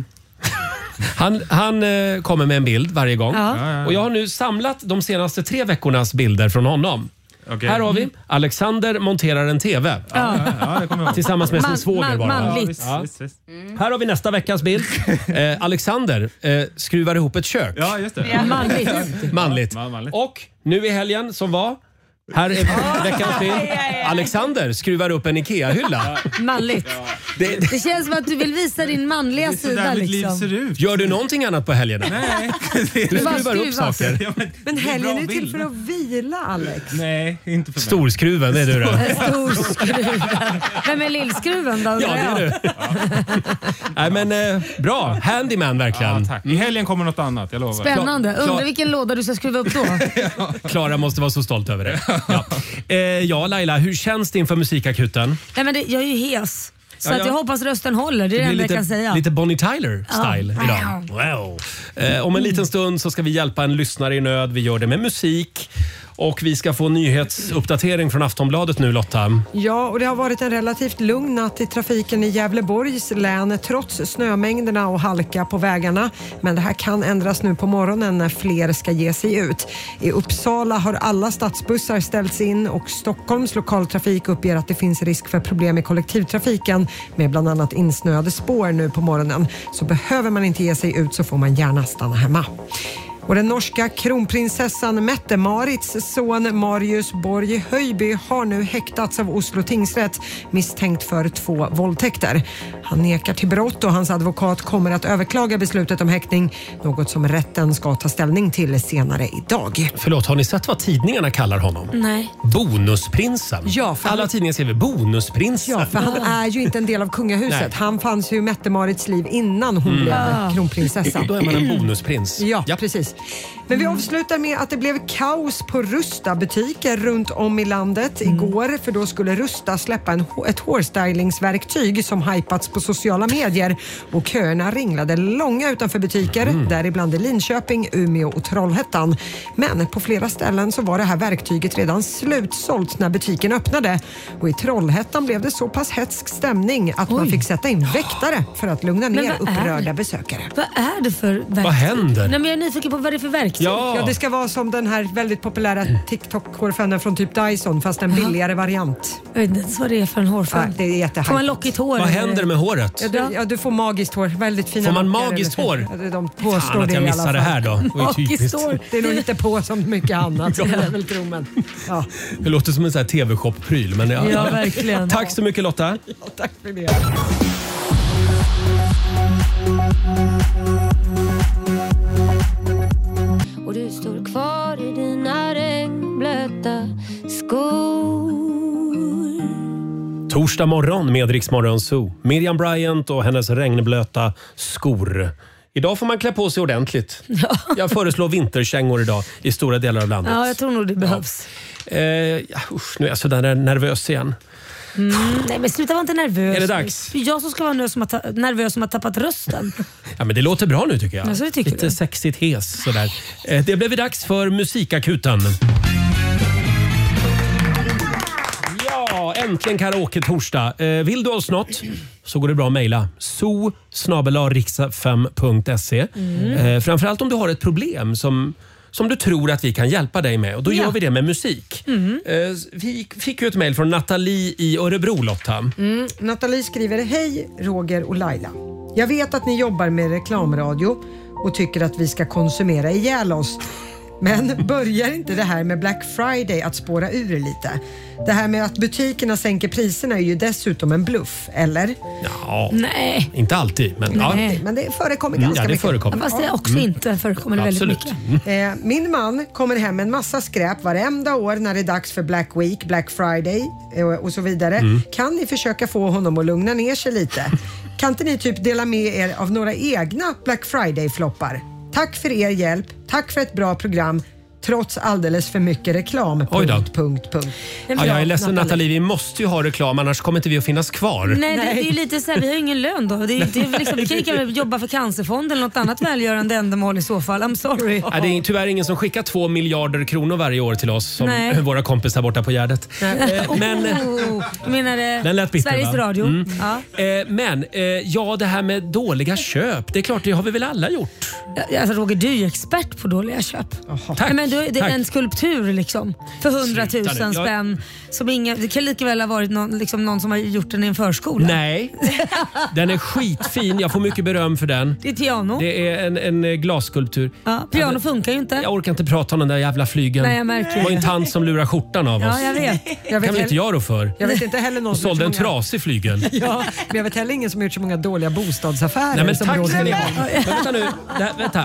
Han, han eh, kommer med en bild varje gång. Ja. Och jag har nu samlat de senaste tre veckornas bilder från honom. Okej. Här har vi Alexander monterar en T V Ja, ja, det kommer jag ihåg. tillsammans med sin Man- svåger man- bara. manligt. Ja, visst, Ja. visst, visst. Här har vi nästa veckas bild. Eh, Alexander eh, skruvar ihop ett kök. Ja, just det. Manligt. Manligt. Ja, manligt. Och nu i helgen som var, här är veckans bild. Alexander skruvar upp en IKEA-hylla. Manligt. Det, Det känns som att du vill visa din manliga Det är så sida där mitt liv liksom. ser ut. gör du någonting annat på helgerna? Nej. Du bara skruvar upp skruvar. saker. Ja, men Men det är helgen bra är till bild. för att vila Alex. Nej, inte för mig. Storskruven, det är du då. Storskruven. Vem är lillskruven då? Ja, det är du. Nej, men eh, bra. Handyman verkligen. Ja, tack. I helgen kommer något annat, jag lovar. Spännande. Klar- Undrar vilken låda du ska skruva upp då? Klara måste vara så stolt över det. Ja, eh, ja Laila, hur känns det inför Musikakuten? Nej, men det, jag är ju hes. Så Ja, att ja. jag hoppas rösten håller. Det är det, blir enda lite, jag kan säga. lite Bonnie Tyler-style Ja. idag. Wow. Eh, om en liten stund så ska vi hjälpa en lyssnare i nöd. Vi gör det med musik. Och vi ska få en nyhetsuppdatering från Aftonbladet nu, Lotta. Ja, och det har varit en relativt lugn natt i trafiken i Gävleborgs län trots snömängderna och halka på vägarna. Men det här kan ändras nu på morgonen när fler ska ge sig ut. I Uppsala har alla stadsbussar ställts in och Stockholms lokaltrafik uppger att det finns risk för problem i kollektivtrafiken med bland annat insnöade spår nu på morgonen. Så behöver man inte ge sig ut så får man gärna stanna hemma. Och den norska kronprinsessan Mette-Marits son Marius Borg Höjby har nu häktats av Oslo tingsrätt misstänkt för två våldtäkter. Han nekar till brott och hans advokat kommer att överklaga beslutet om häktning, något som rätten ska ta ställning till senare idag. Förlåt, har ni sett vad tidningarna kallar honom? Nej. Bonusprinsen. Ja, för Alla han- tidningar skriver bonusprinsen. Ja, för han är ju inte en del av kungahuset. Nej. Han fanns ju i Mette-Marits liv innan hon blev kronprinsessa. Då är man en bonusprins. Ja, precis. Men vi avslutar med att det blev kaos på Rusta-butiker runt om i landet igår, för då skulle Rusta släppa en, ett hårstylingsverktyg som hypats på sociala medier och köerna ringlade långa utanför butiker, däribland i Linköping, Umeå och Trollhättan. Men på flera ställen så var det här verktyget redan slutsålt när butiken öppnade, och i Trollhättan blev det så pass hätsk stämning att man Oj. fick sätta in väktare för att lugna ner vad är upprörda det? besökare. Vad är det för verktyg? Vad händer? Nej, men jag är nyfiken på vad vad det är för verktyg. Ja. Ja, det ska vara som den här väldigt populära TikTok-hårfönnen från typ Dyson, fast en billigare variant. Jag vet inte vad det är för en hårfön. Ja, det är jättehype. Får man lockigt hår? Vad händer med håret? Ja, du, ja, du får magiskt hår. Väldigt fina Får man lockar magiskt eller- hår? Ja, de påstår Fan att det jag i alla missade fall. det här då. Det var ju Magiskt typiskt. hår. Det är nog inte på som mycket annat. Ja. Jag väl tro, men, ja. Det låter som en sån här T V-shop-pryl. Men ja. Ja, verkligen. Tack så mycket Lotta. Ja, tack för det. Och du står kvar i dina regnblöta skor. Torsdag morgon med Rix Morgon Zoo. Miriam Bryant och hennes regnblöta skor. Idag får man klä på sig ordentligt. Ja. Jag föreslår vinterkängor idag i stora delar av landet. Ja, jag tror nog det behövs. Eh, ja, usch, nu är jag så där nervös igen. Mm, nej men sluta vara inte nervös. Är det dags? Det är jag som ska vara nervös som, har, nervös som har tappat rösten. Ja, men det låter bra nu tycker jag. Ja, så det tycker Lite du. sexigt hes sådär. Eh, det blev dags för Musikakuten. Ja, äntligen karaoke torsdag. Eh, vill du oss något så går det bra att mejla zoo snabel-a riksfem punkt se. Mm. Eh, framförallt om du har ett problem som som du tror att vi kan hjälpa dig med. Och då Ja. gör vi det med musik. Mm. Eh, vi fick ju ett mejl från Nathalie i Örebro, Lotta. Mm. Nathalie skriver: Hej Roger och Laila. Jag vet att ni jobbar med reklamradio och tycker att vi ska konsumera ihjäl oss. Men börjar inte det här med Black Friday att spåra ur lite? Det här med att butikerna sänker priserna är ju dessutom en bluff, eller? Ja, Nej. inte alltid. Men, ja. Nej, men det förekommer Mm, ganska ja, det mycket. förekommer. Fast det också Mm. inte förekommer det väldigt Absolut. mycket. Eh, min man kommer hem med en massa skräp varenda år när det är dags för Black Week, Black Friday eh, och så vidare. Mm. Kan ni försöka få honom att lugna ner sig lite? Kan inte ni typ dela med er av några egna Black Friday-floppar? Tack för er hjälp. Tack för ett bra program. Trots alldeles för mycket reklam. Oj då. Punkt, punkt, punkt. Ja, jag är ledsen Nathalie, vi måste ju ha reklam annars kommer inte vi att finnas kvar. Nej, det, det är ju lite så här, vi har ju ingen lön då. Det är, det är liksom, vi kan ju lika väl jobba för Cancerfonden eller något annat välgörande ändamål i så fall. I'm sorry. Ja, det är tyvärr ingen som skickar två miljarder kronor varje år till oss som Nej. våra kompisar borta på Gärdet. Eh, Men, oh, du menar Den det, lät bitter, Sveriges va? Radio? Mm. Ja. eh, men eh, ja, det här med dåliga köp, det är klart det har vi väl alla gjort. Ja, alltså Roger, du är ju expert på dåliga köp. Tack. Ja, men du, det är Tack. en skulptur liksom, för hundratusen Sluta nu. Jag- spänn. Som inga, det kan lika väl ha varit någon, liksom någon som har gjort den i en förskola. Nej, den är skitfin. Jag får mycket beröm för den. Det är piano. Det är en, en eh, glasskulptur. Ja, piano funkar ju inte. Jag orkar inte prata om den där jävla flygen. Nej, jag märker det var ju en det. tant som lurar skjortan av oss. Ja, jag vet. Jag kan vet, väl inte heller, jag då för? jag vet inte heller någon Och som sålde en gjort så många- trasig flygen. Ja, men jag vet heller ingen som har gjort så många dåliga bostadsaffärer. Nej men som tack Roger ska ni ha. har. Men vänta nu. Det här, vänta.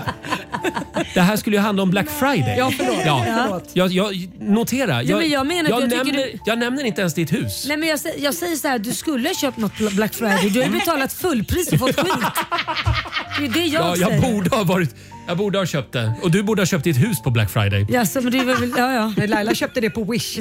Det här skulle ju handla om Black Friday. Ja, förlåt. Ja. Förlåt. Jag, jag, notera. Jag, Ja, men jag menar, jag tycker nämner, du- jag nämner inte ens ditt hus. Nej, men jag, sä- jag säger så här, du skulle ha köpt något Black Friday. Du har ju betalat fullpris och fått skit. Det är det jag Ja, säger. jag, borde ha varit, jag borde ha köpt det. Och du borde ha köpt ditt hus på Black Friday. Ja, så, men det är väl, ja, ja. Nej, Laila köpte det på Wish.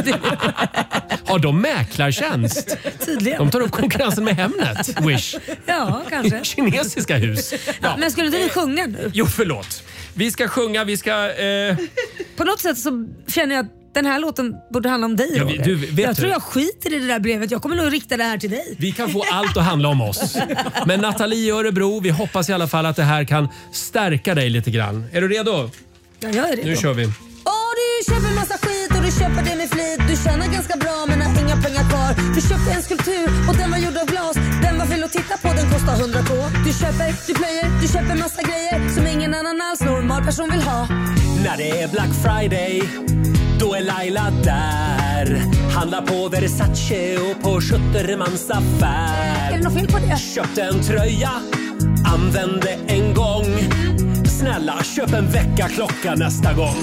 Har de mäklartjänst? Tydligen. De tar upp konkurrensen med Hemnet, Wish. Ja, kanske. Kinesiska hus. Ja. Men skulle inte vi sjunga nu? Jo, förlåt. Vi ska sjunga, vi ska... Eh, På något sätt så känner jag att den här låten borde handla om dig, Ja, vi- Roger. du, vet Jag du- tror jag skiter i det där brevet. Jag kommer nog rikta det här till dig. vi kan få allt att handla om oss. Men Nathalie i Örebro, vi hoppas i alla fall att det här kan stärka dig lite grann. Är du redo? Ja, jag är redo. Nu kör vi. Och du köper massa skit och du köper det med flit. Du tjänar ganska bra men har inga pengar kvar. Du köpte en skulptur och den var gjord av glas. Den var fel att titta på, den kostar hundra k. Du köper, du plöjer, du köper massa grejer som ingen annan alls normal person vill ha. När det är Black Friday, då är Laila där. Handlar på Versace och på Schuttermans affär. Är det något fel på det? Köpte en tröja, använde en gång. Snälla, köp en väckarklocka nästa gång.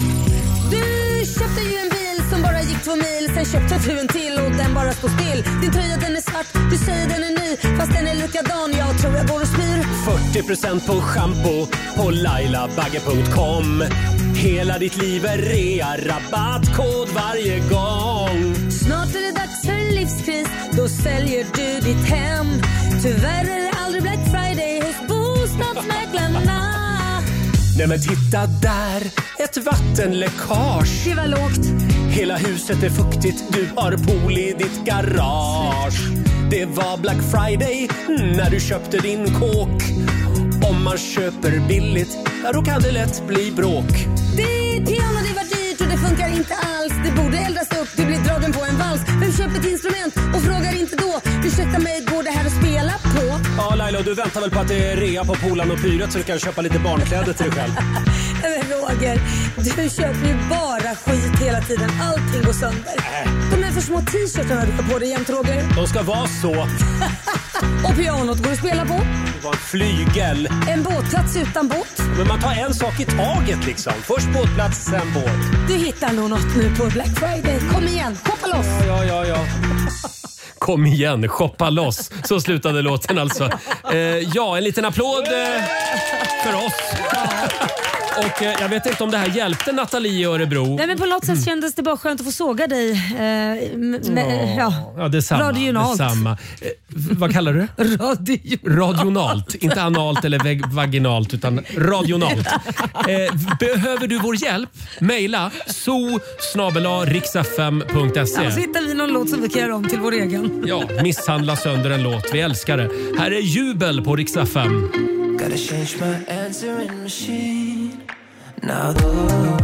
Du köpte ju en bil som bara gick två mil. Sen köpte du en till och den bara står still. Din tröja den är svart, du säger den är ny. Fast den är likadan, jag tror jag går och spyr. fyrtio procent på shampoo på lailabagge punkt com. Hela ditt liv är rea, rabattkod varje gång. Snart är det dags för en livskris. Då säljer du ditt hem. Tyvärr är det aldrig Black Friday hos bostadsmäklarna. Nej men titta där, ett vattenläckage. Det var lågt. Hela huset är fuktigt, du har pool i ditt garage. Det var Black Friday när du köpte din kåk. Om man köper billigt, ja då kan det lätt bli bråk. Det är piano, det var dyrt och det funkar inte alls. Det borde eldas upp, du blir dragen på en vals. Vem köper ett instrument och frågar inte då? Ursäkta mig, går det här att spela på? Ja Laila, du väntar väl på att det är rea på Polan och Pyret så du kan köpa lite barnkläder till dig själv. Men Roger, du köper ju bara skit hela tiden. Allting går sönder. De är för små t-shirtarna du har på dig jämt, Roger. De ska vara så. Och pianot går att spela på? Det var en flygel. En båtplats utan båt? Men man tar en sak i taget liksom. Först båtplats, sen båt. Du hittar nog något nu på Black Friday. Kom igen, shoppa loss. Ja, ja, ja. Kom igen, shoppa loss. Så slutade låten alltså. Eh, ja, en liten applåd eh, för oss. Och eh, jag vet inte om det här hjälpte Nathalie i Örebro. Nej, men på något sätt kändes det bara skönt att få såga dig. Eh, med, ja, ja, detsamma. Radionalt. detsamma. Eh, vad kallar du det? Radio. Radionalt. Inte analt eller vag- vaginalt utan radionalt. Eh, behöver du vår hjälp? Maila so snabel-a riksfm punkt se. Ja, så hittar vi någon låt som vi kan göra om till vår egen. Ja, misshandla sönder en låt. Vi älskar det. Här är Jubel på Rix F M. Gotta change my answering machine now though.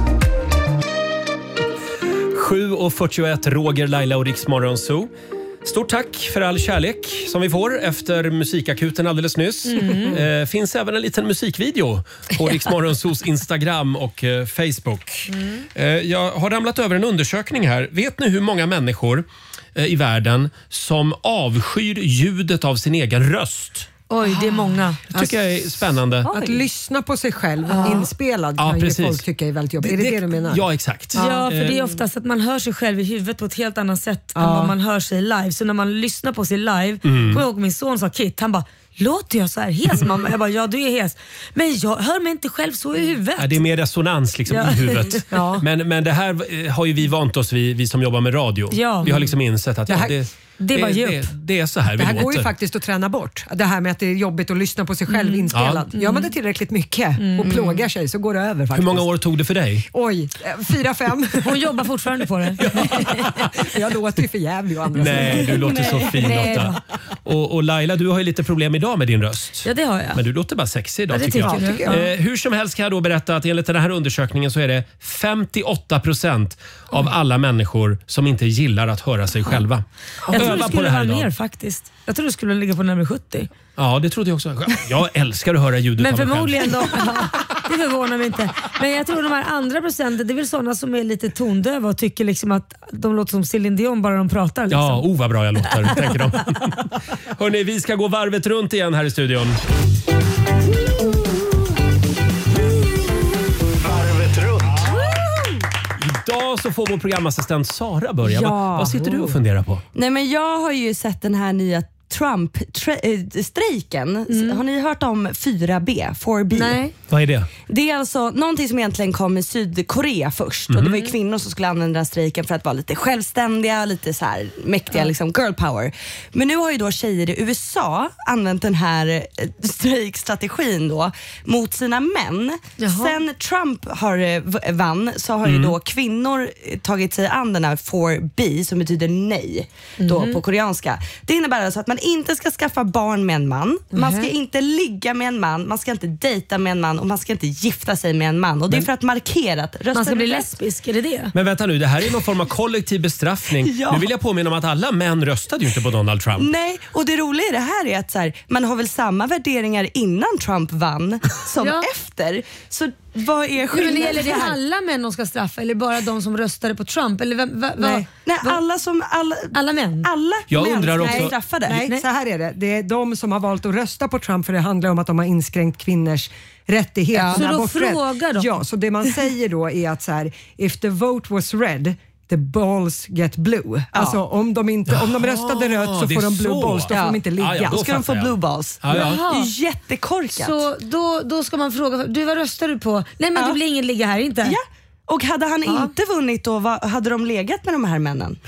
sju och fyrtioett, Roger, Laila och Rix Morgon Zoo. Stort tack för all kärlek som vi får efter musikakuten alldeles nyss. Mm. Eh, finns även en liten musikvideo på Rix Morgon Zoos Instagram och eh, Facebook. Mm. Eh, jag har ramlat över en undersökning här. Vet ni hur många människor eh, i världen som avskyr ljudet av sin egen röst? Oj, det är många. Det tycker jag är spännande. Att lyssna på sig själv Ja. inspelad Ja, kan ju precis. folk tycka är väldigt jobbigt. Är det det du menar? Ja, exakt. Ja, för det är Eh, oftast att man hör sig själv i huvudet på ett helt annat sätt än Ja. vad man hör sig live. Så när man lyssnar på sig live, Mm. kommer jag ihåg min son sa Kit, han bara låter jag så här hes mamma? Jag bara ja du är hes. Men jag hör mig inte själv så i huvudet. Ja, det är mer resonans liksom Ja. i huvudet. Ja. Men, men det här eh, har ju vi vant oss vid, vi som jobbar med radio. Ja. Vi har liksom insett att Det här- ja, det, det var det, djup. det, det är så här Det vi här låter. går ju faktiskt att träna bort. Det här med att det är jobbigt att lyssna på sig själv inspelad. Ja. Gör man det tillräckligt mycket och plågar sig så går det över faktiskt. Hur många år tog det för dig? Oj, eh, fyra, fem. Hon jobbar fortfarande på det. Jag låter ju för jävlig å andra Nej, sidan. du låter så Nej. fin Nej Lotta. Och, och Laila, du har ju lite problem idag med din röst. Ja det har jag. Men du låter bara sexig idag Ja, det tycker jag. tycker du. Eh, hur som helst kan jag då berätta att enligt den här undersökningen så är det femtioåtta procent av alla människor som inte gillar att höra sig själva. Jag tror Öva det på skulle det vara här mer idag. faktiskt. Jag tror det skulle ligga på närmare sjuttio. Ja, det trodde jag också. Jag älskar att höra ljudet Men av mig själv. förmodligen då, ja, det förvånar mig inte. Men jag tror de här andra procenten, det är väl sådana som är lite tondöva och tycker liksom att de låter som Céline Dion bara de pratar. Liksom. Ja, oh vad bra jag låter, tänker de. Hörrni, vi ska gå varvet runt igen här i studion. Varvet runt. Idag så får vår programassistent Sara börja. Ja. Vad, vad sitter du och funderar på? Nej, men jag har ju sett den här nya Trump-strejken. Har ni hört om fyra B? fyra B? Nej. Vad är det? Det är alltså någonting som egentligen kom i Sydkorea först. Och det var ju kvinnor som skulle använda den här strejken för att vara lite självständiga, lite så här mäktiga, liksom girl power. Men nu har ju då tjejer i U S A använt den här eh, strejkstrategin då mot sina män. Jaha. Sen Trump har eh, v- vann så har ju då kvinnor eh, tagit sig an den här fyra B som betyder nej då på koreanska. Det innebär alltså att man inte ska skaffa barn med en man. Man ska inte ligga med en man. Man ska inte dejta med en man och man ska inte gifta sig med en man. Och det är för att markera att röstar Man ska du bli rätt- lesbisk, är det det? Men vänta nu, det här är någon form av kollektiv bestraffning. Ja. Nu vill jag påminna om att alla män röstade ju inte på Donald Trump. Nej, och det roliga i det här är att så här, man har väl samma värderingar innan Trump vann som Ja. efter. Så vad är Men skillnaden gäller det här? alla män de ska straffa eller bara de som röstade på Trump? Eller vem, va, va, Nej, Nej va- alla som... Alla, alla män? alla Jag män undrar ska också- bli straffade. Nej, Nej. så här är det. Det är de som har valt att rösta på Trump för det handlar om att de har inskränkt kvinnors rättigheter. Så då aborträtt. frågar de? Ja, så det man säger då är att så här, if the vote was red, the balls get blue. Alltså om de, inte, om de röstade rött så det får är de blue så. balls, då får Ja. de inte ligga. Ja, ja, då Ska de få fattar jag. blue balls? Ja, ja. Det är jättekorkat. Så då, då ska man fråga, du vad röstar du på? Nej men Ja. det blir ingen ligga här inte. Ja. Och hade han inte vunnit då, vad, hade de legat med de här männen?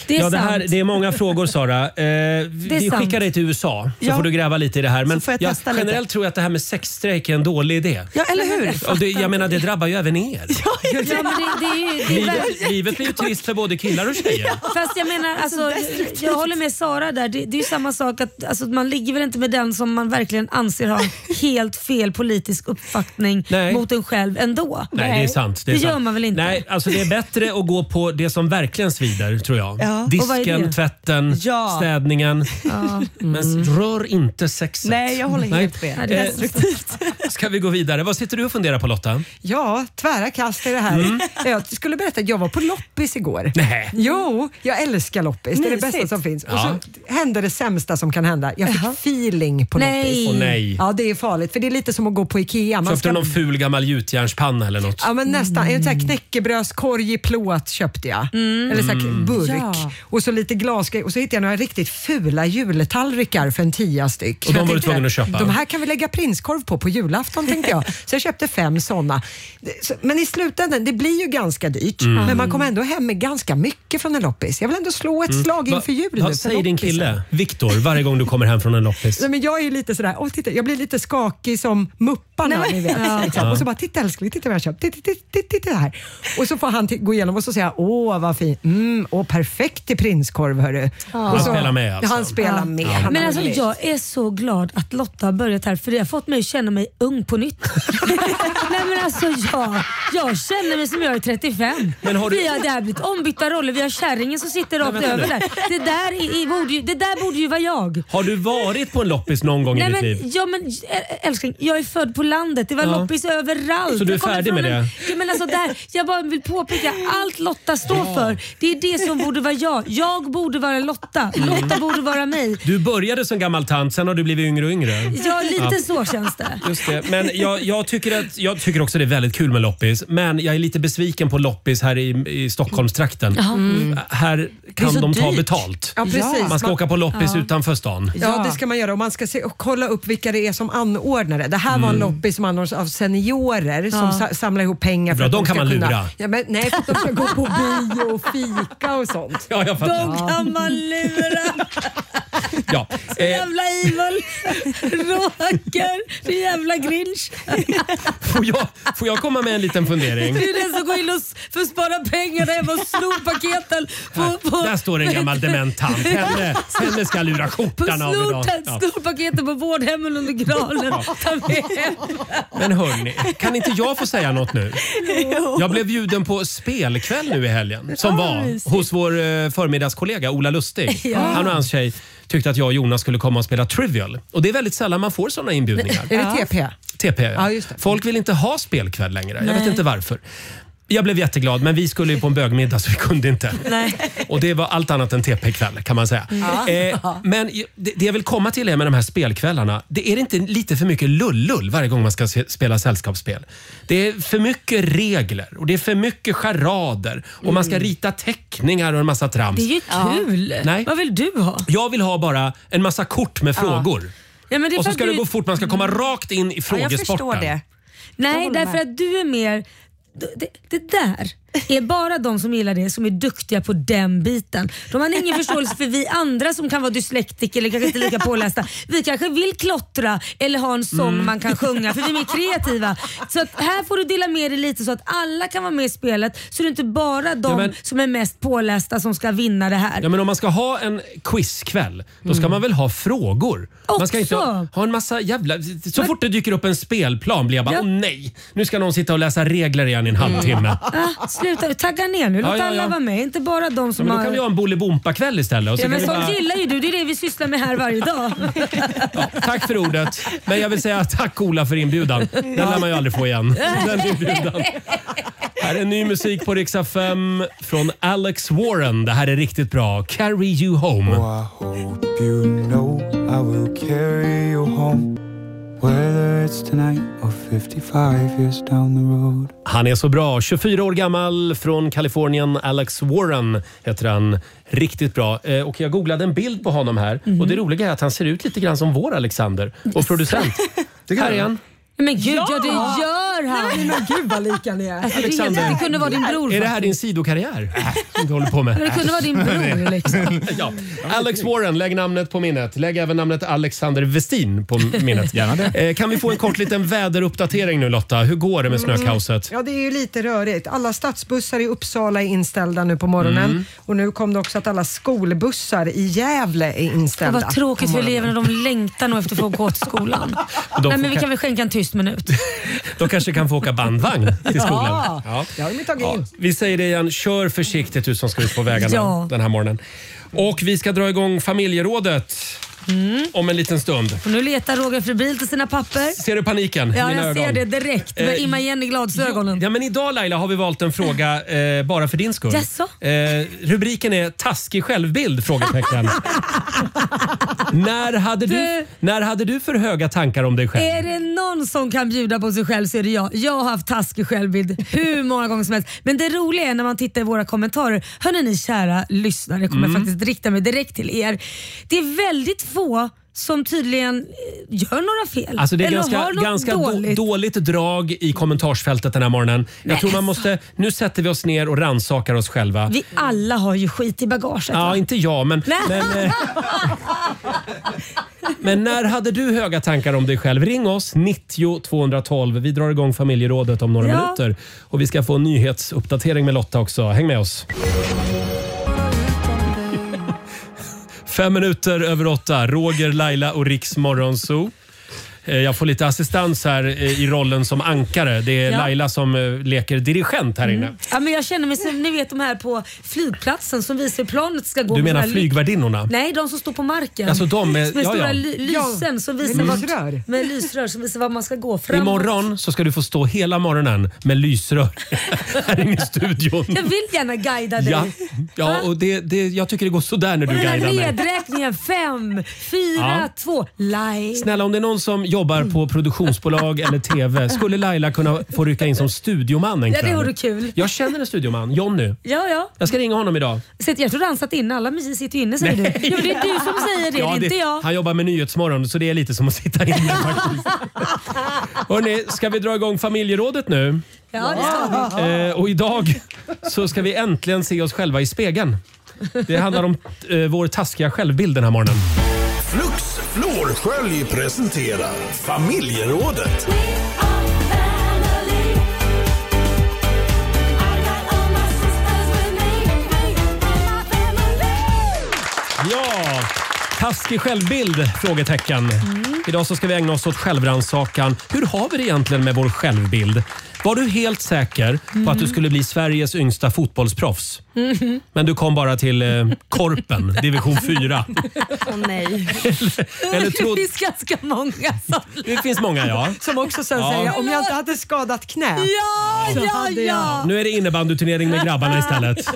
Det är ja, det, här, sant. det är många frågor, Sara. Eh, vi sant. skickar dig till U S A, så Ja. får du gräva lite i det här. Men Så får jag jag testa generellt lite. tror jag att det här med sexstrejk är en dålig idé. Ja, eller hur? Och det, jag menar, det drabbar ju även er. Ja, men det, det är ju, det är Livet, verkligen- livet blir ju trist för både killar och tjejer. Fast jag menar, alltså, jag håller med Sara där. Det, det är ju samma sak att alltså, man ligger väl inte med den som man verkligen anser har helt fel politisk uppfattning Nej. mot en själv ändå. Nej, det är sant. Det, är Det sant. gör man väl inte? Nej, alltså det är bättre att gå på det som verkligen svider, tror jag. Ja. Och vad är Disken, det? tvätten, Ja. städningen. Ja. Men rör inte sexet. Nej, jag håller Nej. helt med. Ja, det är Eh, Destruktivt. Ska vi gå vidare? Vad sitter du och funderar på, Lotta? Ja, tvära kast i det här. Jag skulle berätta att jag var på loppis igår. Nej. Jo, jag älskar loppis. Det är det Mysigt. bästa som finns. Och Ja. så hände det sämsta som kan hända. Jag fick feeling på Nej. loppis. Åh nej. Ja, det är farligt. För det är lite som att gå på Ikea. Man Köpte du någon ful gammal gjutjärnspanna eller något? Ja, men nästan. En sån här knäckebrödskorg i plåt köpte jag. Eller så här burk. Ja. Och så lite glasgrejer. Och så hittade jag några riktigt fula jultallrikar för en tia styck. Och de Jag var du tänkte tvungen att att köpa? De här kan vi lägga prinskorv på på julafton, tänkte jag. Så jag köpte fem sådana. Men i slutändan, det blir ju ganska dyrt. Mm. Men man kommer ändå hem med ganska mycket från en loppis. Jag vill ändå slå ett slag inför jul nu. Vad för säger din loppisen. kille, Viktor, varje gång du kommer hem från en loppis? Nej, men jag är ju lite sådär, åh, titta, jag blir lite skakig som Mupparna, ni vet. Liksom. Och så bara, titta älskling, titta vad jag köpt. Titta, titta, titta, titta här. Och så får han t- gå igenom och så säger jag, åh vad fint. Mm, åh, perfekt till prinskorv, hörru. Han Och så, spelar med alltså? Han spelar med. Han Men är alltså, rolig. jag är så glad att Lotta har börjat här för det har fått mig att känna mig ung på nytt. Nej men alltså jag, jag känner mig som jag är trettiofem. Men har du- Vi har, det har blivit ombytta roller. Vi har kärringen som sitter rakt vänta över nu. där. Det där, i, i, borde ju, det där borde ju vara jag. Har du varit på en loppis någon gång Nej, i ditt men, liv? ja, men, ä- älskling, jag är född på landet. Det var Ja. loppis överallt. Så du är Jag kommer färdig från med en, det? Ja, men alltså, där, jag bara vill påpeka allt Lotta står för. Det är det som borde vara jag. Jag borde vara Lotta. Mm. Lotta borde vara mig. Du började som gammal tant, sen har du blivit yngre och yngre. Ja, lite Ja. så känns det. Just det. Men jag, jag, tycker att, jag tycker också det är väldigt kul med loppis. Men jag är lite besviken på loppis här i, i Stockholmstrakten. Mm. Här Det är kan så de ta dyrt. betalt. Ja, precis. Man ska åka på loppis utanför stan. Ja, det ska man göra och man ska se, och kolla upp vilka det är som anordnar det. Det här var en Mm. loppis som anordnas av seniorer som Ja. sa, samlar ihop pengar för Bra, att de de kan ska man kunna, lura. Ja, men, nej, för att de ska gå på bio och fika och sånt. Ja, jag fattar. De kan man lura. Ja. Så Eh, jävla evil. Roger, det jävla grinch. får, jag, får jag komma med en liten fundering? Det är den som går in och s- för att spara pengar där hemma och snor paketen. På, på, Där står en gammal dement tant. Henne, henne ska lura på skjortan av idag. snor, Ja. snor paketen på vårdhemmen under granen. Ta med hem. Men hörni, kan inte jag få säga något nu? Jag blev bjuden på spelkväll nu i helgen som var hos vår eh, förmiddagskollega Ola Lustig. Ja. Han och hans tjej tyckte att jag och Jonas skulle komma och spela Trivial. Och det är väldigt sällan man får såna inbjudningar. Är det T P? T P, ja. Ja, just det. Folk vill inte ha spelkväll längre. Jag vet Nej. inte varför. Jag blev jätteglad, men vi skulle ju på en bögmiddag så vi kunde inte. Nej. Och det var allt annat än T P-kväll kan man säga. Eh, men det, det jag vill komma till är med de här spelkvällarna. Det är inte lite för mycket lullull varje gång man ska se, spela sällskapsspel. Det är för mycket regler och det är för mycket charader och man ska rita teckningar och en massa trams. Det är ju kul. Nej. Vad vill du ha? Jag vill ha bara en massa kort med frågor. Ja, men det är Och för så ska att det du- gå fort. Man ska komma rakt in i Ja, jag frågesporten. förstår det. Jag Nej, håller därför med. att du är mer... Det, det där är bara de som gillar det som är duktiga på den biten. De har ingen förståelse för vi andra som kan vara dyslektiker eller kanske inte lika pålästa. Vi kanske vill klottra eller ha en sång Mm. man kan sjunga för vi är mer kreativa. Så att här får du dela med dig lite så att alla kan vara med i spelet så det är inte bara de Ja, men- som är mest pålästa som ska vinna det här. Ja, men om man ska ha en quizkväll, då ska man väl ha frågor? Man ska inte ha, Också. ha en massa jävla... Så fort det dyker upp en spelplan blir jag bara, Ja. åh nej, nu ska någon sitta och läsa regler igen i en halvtimme. Ah, sluta, tagga ner nu. Låt Ja, ja, alla ja. vara med. Inte bara de Ja, som men då har... kan vi ha en Bolibompa-kväll istället. Och så Ja, men kan vi sånt bara... gillar ju du. Det är det vi sysslar med här varje dag. Tack för ordet. Men jag vill säga tack Ola för inbjudan. Den lär man ju aldrig få igen. Den inbjudan. Här är ny musik på Rix F M från Alex Warren. Det här är riktigt bra. Carry You Home. Oh, I hope you know I will carry you home. Whether it's tonight or fifty-five years down the road. Han är så bra. tjugofyra år gammal från Kalifornien. Alex Warren heter han. Riktigt bra. Eh, och jag googlade en bild på honom här. Mm. Och det roliga är att han ser ut lite grann som vår Alexander. Och producent. Här är han. Men gud, ja, Ja. det gör han. Nej, men gud vad lika ni är. Alltså, det, är helt, det kunde vara din bror. Är det här din sidokarriär som du håller på med? Men det kunde vara din bror liksom. Ja. Alex Warren, lägg namnet på minnet. Lägg även namnet Alexander Westin på minnet. Gärna det. Eh, Kan vi få en kort liten väderuppdatering nu Lotta? Hur går det med snökaoset? Ja, det är ju lite rörigt. Alla stadsbussar i Uppsala är inställda nu på morgonen. Mm. Och nu kom det också att alla skolbussar i Gävle är Det inställda. var tråkigt på för morgonen. eleverna, de längtar nog efter att få gå till skolan. De Nej, men får- vi kan väl skänka en tyst minut. De kanske kan få åka bandvagn till skolan. Ja, Ja. det har de tagit Ja, in. vi säger det igen, kör försiktigt du som ska ut på vägarna Ja. den här morgonen. Och vi ska dra igång familjerådet om en liten stund. Och nu letar Roger febrilt till sina papper. Ser du paniken i Ja, mina jag ögon? ser det direkt. Med Eh, imma igen i glasögonen. Ja, men idag Laila har vi valt en fråga eh, bara för din skull. Jaså? Eh, rubriken är taskig självbild? Frågetecken. när, hade du, Du- när hade du för höga tankar om dig själv? Är det någon som kan bjuda på sig själv så är det jag. Jag har haft taskig självbild hur många gånger som helst. Men det roliga är när man tittar i våra kommentarer. Hörrni ni kära lyssnare, jag kommer Mm. faktiskt rikta mig direkt till er. Det är väldigt få som tydligen eh, gör några fel. Alltså det är eller ganska, har något ganska då, dåligt. dåligt drag i kommentarsfältet den här morgonen. Jag Nej, tror man måste, nu sätter vi oss ner och rannsakar oss själva. Vi alla har ju skit i bagaget. Ja, va? inte jag, men, Nej. men, eh, men när hade du höga tankar om dig själv? Ring oss, nittio tvåhundratolv. Vi drar igång familjerådet om några Ja. minuter. Och vi ska få en nyhetsuppdatering med Lotta också. Häng med oss. Fem minuter över åtta. Roger, Laila och Riks Morgonzoo. Eh, Jag får lite assistans här eh, i rollen som ankare. Det är Ja. Laila som eh, leker dirigent här inne. Ja, men jag känner mig som ni vet de här på flygplatsen som visar hur planet ska gå. Du med menar såna här ly- flygvärdinnorna? Nej, de som står på marken. Alltså de med- med ja, stora ja. ly- lysen som visar med vart- lysrör. med lysrör som visar var man ska gå framåt. Imorgon så ska du få stå hela morgonen med lysrör här inne i studion. Jag vill gärna guida dig. Ja, ja och det, det, jag tycker det går sådär när Och du den här guidar mig. nedräkningen, fem, fyra, Ja. två, live. Snälla, om det är någon som jobbar på produktionsbolag eller T V, skulle Laila kunna få rycka in som studioman en Ja, det kväll? vore kul. Jag känner en studioman, Jonny. Ja, ja. Jag ska ringa honom idag. Sitter jag tror han satt inne. Alla musik sitter ju inne säger du. Ja, men det är du som säger det, Ja, det är inte jag. Han jobbar med Nyhetsmorgon så det är lite som att sitta inne faktiskt. Hörrni, ska vi dra igång familjerådet nu? Ja, det ska vi. Eh, och idag så ska vi äntligen se oss själva i spegeln. Det handlar om eh, vår taskiga självbild den här morgonen. Flux Flårskölj presenterar familjerådet. Ja, taskig självbild? Frågetecken. Idag så ska vi ägna oss åt självrannsakan. Hur har vi det egentligen med vår självbild? Var du helt säker på att du skulle bli Sveriges yngsta fotbollsproffs? Mhm. Men du kom bara till eh, Korpen, division fyra. Åh nej. Eller tro- Det finns ganska många som... Det finns många, ja. Som också sen Ja. säger, om jag inte hade skadat knät Ja, så ja, hade jag... ja. Nu är det innebandyturnering med grabbarna istället.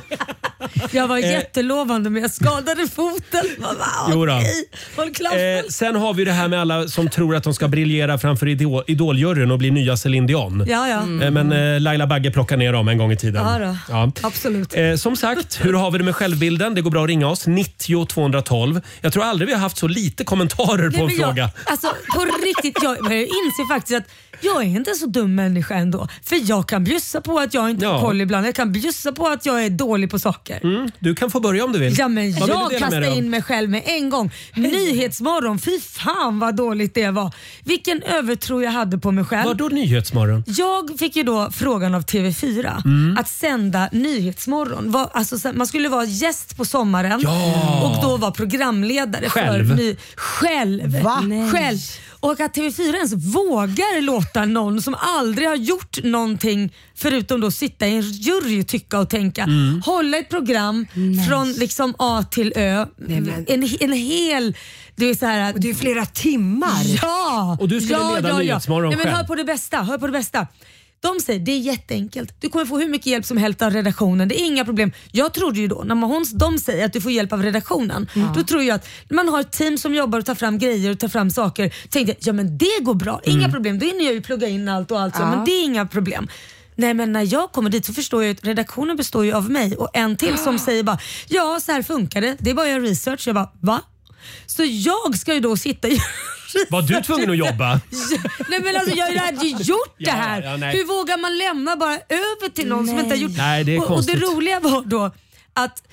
Jag var Eh. jättelovande men jag skadade foten. Wow, Jo då. okej. Håll klaffen. Eh, sen har vi det här med alla som tror att de ska briljera framför idol- idoljuryn och bli nya Céline Dion. Ja, ja. Eh, Men eh, Laila Bagge plockar ner dem en gång i tiden. Ja då. Ja. Absolut. Eh, som sagt, hur har vi det med självbilden? Det går bra att ringa oss. nittio tvåhundratolv. Jag tror aldrig vi har haft så lite kommentarer på Nej, en men jag, fråga. Alltså på riktigt, jag, jag inser faktiskt att jag är inte så dum människa ändå. För jag kan bjussa på att jag inte har Ja. koll ibland. Jag kan bjussa på att jag är dålig på saker. Mm, du kan få börja om du vill. Ja, men Vad vill du jag dela med kastar dig av? in mig själv med en gång. Nyhetsmorgon, fy fan vad dåligt det var. Vilken övertro jag hade på mig själv. Vadå Nyhetsmorgon? Jag fick ju då frågan av T V fyra Mm. att sända Nyhetsmorgon. Var, alltså, så- man skulle vara gäst på sommaren Ja. och då vara programledare Själv? för ny, själv. Va? själv. Och att T V fyra ens vågar låta någon som aldrig har gjort någonting förutom då sitta i en jury och tycka och tänka. Mm. Hålla ett program från liksom A till Ö. men- En, en hel... Det är så här, Och det är flera timmar. Ja! Och du skulle ja, leda ja, ja. Nyhetsmorgon Nej, men själv. hör på det bästa. Hör på det bästa. De säger det är jätteenkelt. Du kommer få hur mycket hjälp som helst av redaktionen. Det är inga problem. Jag trodde ju då, när man, hon, de säger att du får hjälp av redaktionen, då tror jag att man har ett team som jobbar och tar fram grejer och tar fram saker. Tänkte jag, ja men det går bra. Inga Mm. problem. Då hinner jag ju plugga in allt och allt. Så, Ja. men det är inga problem. Nej men när jag kommer dit så förstår jag att redaktionen består ju av mig och en till som säger bara ja så här funkar det. Det är bara att göra research. Jag bara va? Så jag ska ju då sitta i Var du tvungen att jobba? Nej men alltså jag hade ju gjort det här. Ja, ja, nej. Hur vågar man lämna bara över till någon Nej. som inte har gjort Nej, det är och, och konstigt. det roliga var då att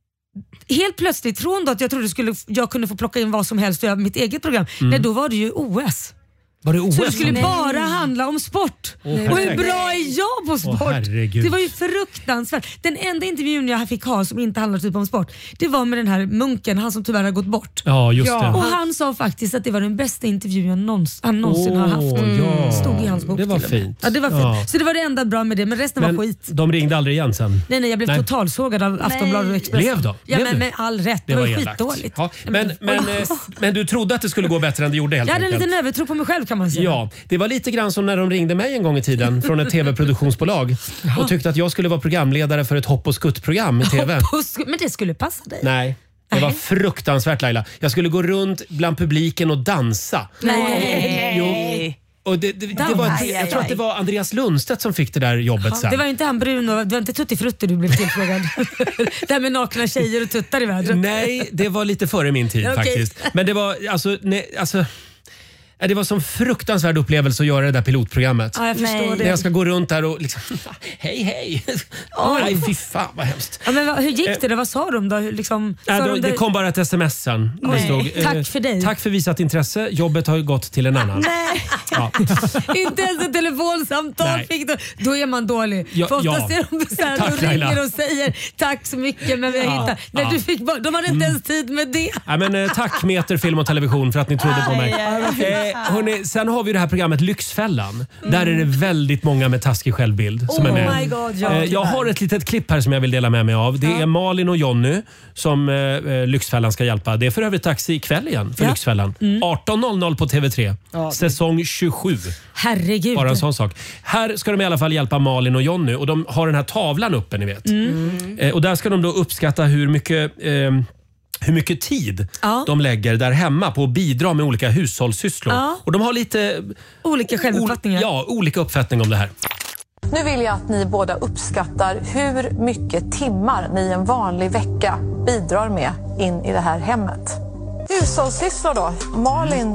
helt plötsligt från då att jag trodde skulle, jag kunde få plocka in vad som helst och göra mitt eget program. Mm. Nej, då var det ju O S. Var det O S? Så det skulle Nej. bara handla om sport. Åh, och hur perfekt. bra är jag på sport? Åh, herregud. Det var ju fruktansvärt. Den enda intervjun jag fick ha som inte handlade typ om sport, det var med den här munken, han som tyvärr har gått bort. Ja, just det. Och han sa faktiskt att det var den bästa intervjun jag någonsin, han någonsin Åh, har haft. ja. Stod i hans bok. Det var till och med. fint. Ja, det var fint. Ja. Så det var det enda bra med det, men resten Men var skit. de ringde aldrig igen sen? Nej, nej, jag blev Nej. totalsågad av Aftonbladet och Expressen. Blev då? Ja, Blev men du? med all rätt. Det, Det var var ju elakt. skitdåligt. Ja, men, men, eh, men du trodde att det skulle gå bättre än det gjorde helt Jag hade en enkelt? liten övertro på mig själv kan man säga. Ja, det var lite grann som när de ringde mig en gång i tiden från ett tv-produktionsbolag och tyckte att jag skulle vara programledare för ett hopp- och skuttprogram i tv. Hopp och sk- Men det skulle passa dig. Nej. Det var fruktansvärt Laila. Jag skulle gå runt bland publiken och dansa. Nej. Jo. Och det, det, det var, ett- jag tror att det var Andreas Lundstedt som fick det där jobbet sen. Det var inte han Bruno, det var inte Tutti Frutti du blev tillfrågad. Det här med nakna tjejer och tuttar i vädret. Nej, det var lite före min tid Okej. faktiskt. Men det var alltså... Nej, alltså Ja, det var som fruktansvärd upplevelse att göra det där pilotprogrammet. Ja, jag förstår det. När jag ska gå runt där och liksom, hej hej. Nej, fy fan vad hemskt. Ja, men vad, hur gick det då? Vad sa de då? Hur Liksom, sa Ja, då, de det kom bara ett sms sen. Det Nej. stod, eh, Tack för dig. Tack för visat intresse. Jobbet har ju gått till en annan. Nej. Ja. Inte ens ett telefonsamtal Nej. fick du. Då är man dålig. Ja, För oftast ja. är de så här, Tack, de ringer Laila. och säger tack så mycket men vi har Ja, hittat. Nej, ja. du fick bara, de hade inte ens tid med det. Ja, men, eh, tack Meter Film och Television för att ni trodde på mig. Aj, aj, aj. Eh, hörni, sen har vi det här programmet Lyxfällan. Där är det väldigt många med taskig självbild som Oh är med. my God, ja, eh, jag tyvärr. har ett litet klipp här som jag vill dela med mig av. Det är Malin och Jonny som eh, Lyxfällan ska hjälpa. Det är för övrigt dags ikväll igen för Ja. Lyxfällan. arton noll noll på T V tre. Ja. Säsong tjugosju. Herregud. Bara en sån sak. Här ska de i alla fall hjälpa Malin och Jonny och de har den här tavlan uppe ni vet. Mm. Eh, och där ska de då uppskatta hur mycket eh, hur mycket tid Ja. de lägger där hemma på att bidra med olika hushållssysslor. Ja. Och de har lite Olika självuppfattningar. ja, olika uppfattning om det här. Nu vill jag att ni båda uppskattar hur mycket timmar ni en vanlig vecka bidrar med in i det här hemmet. Hushållssysslor då. Malin,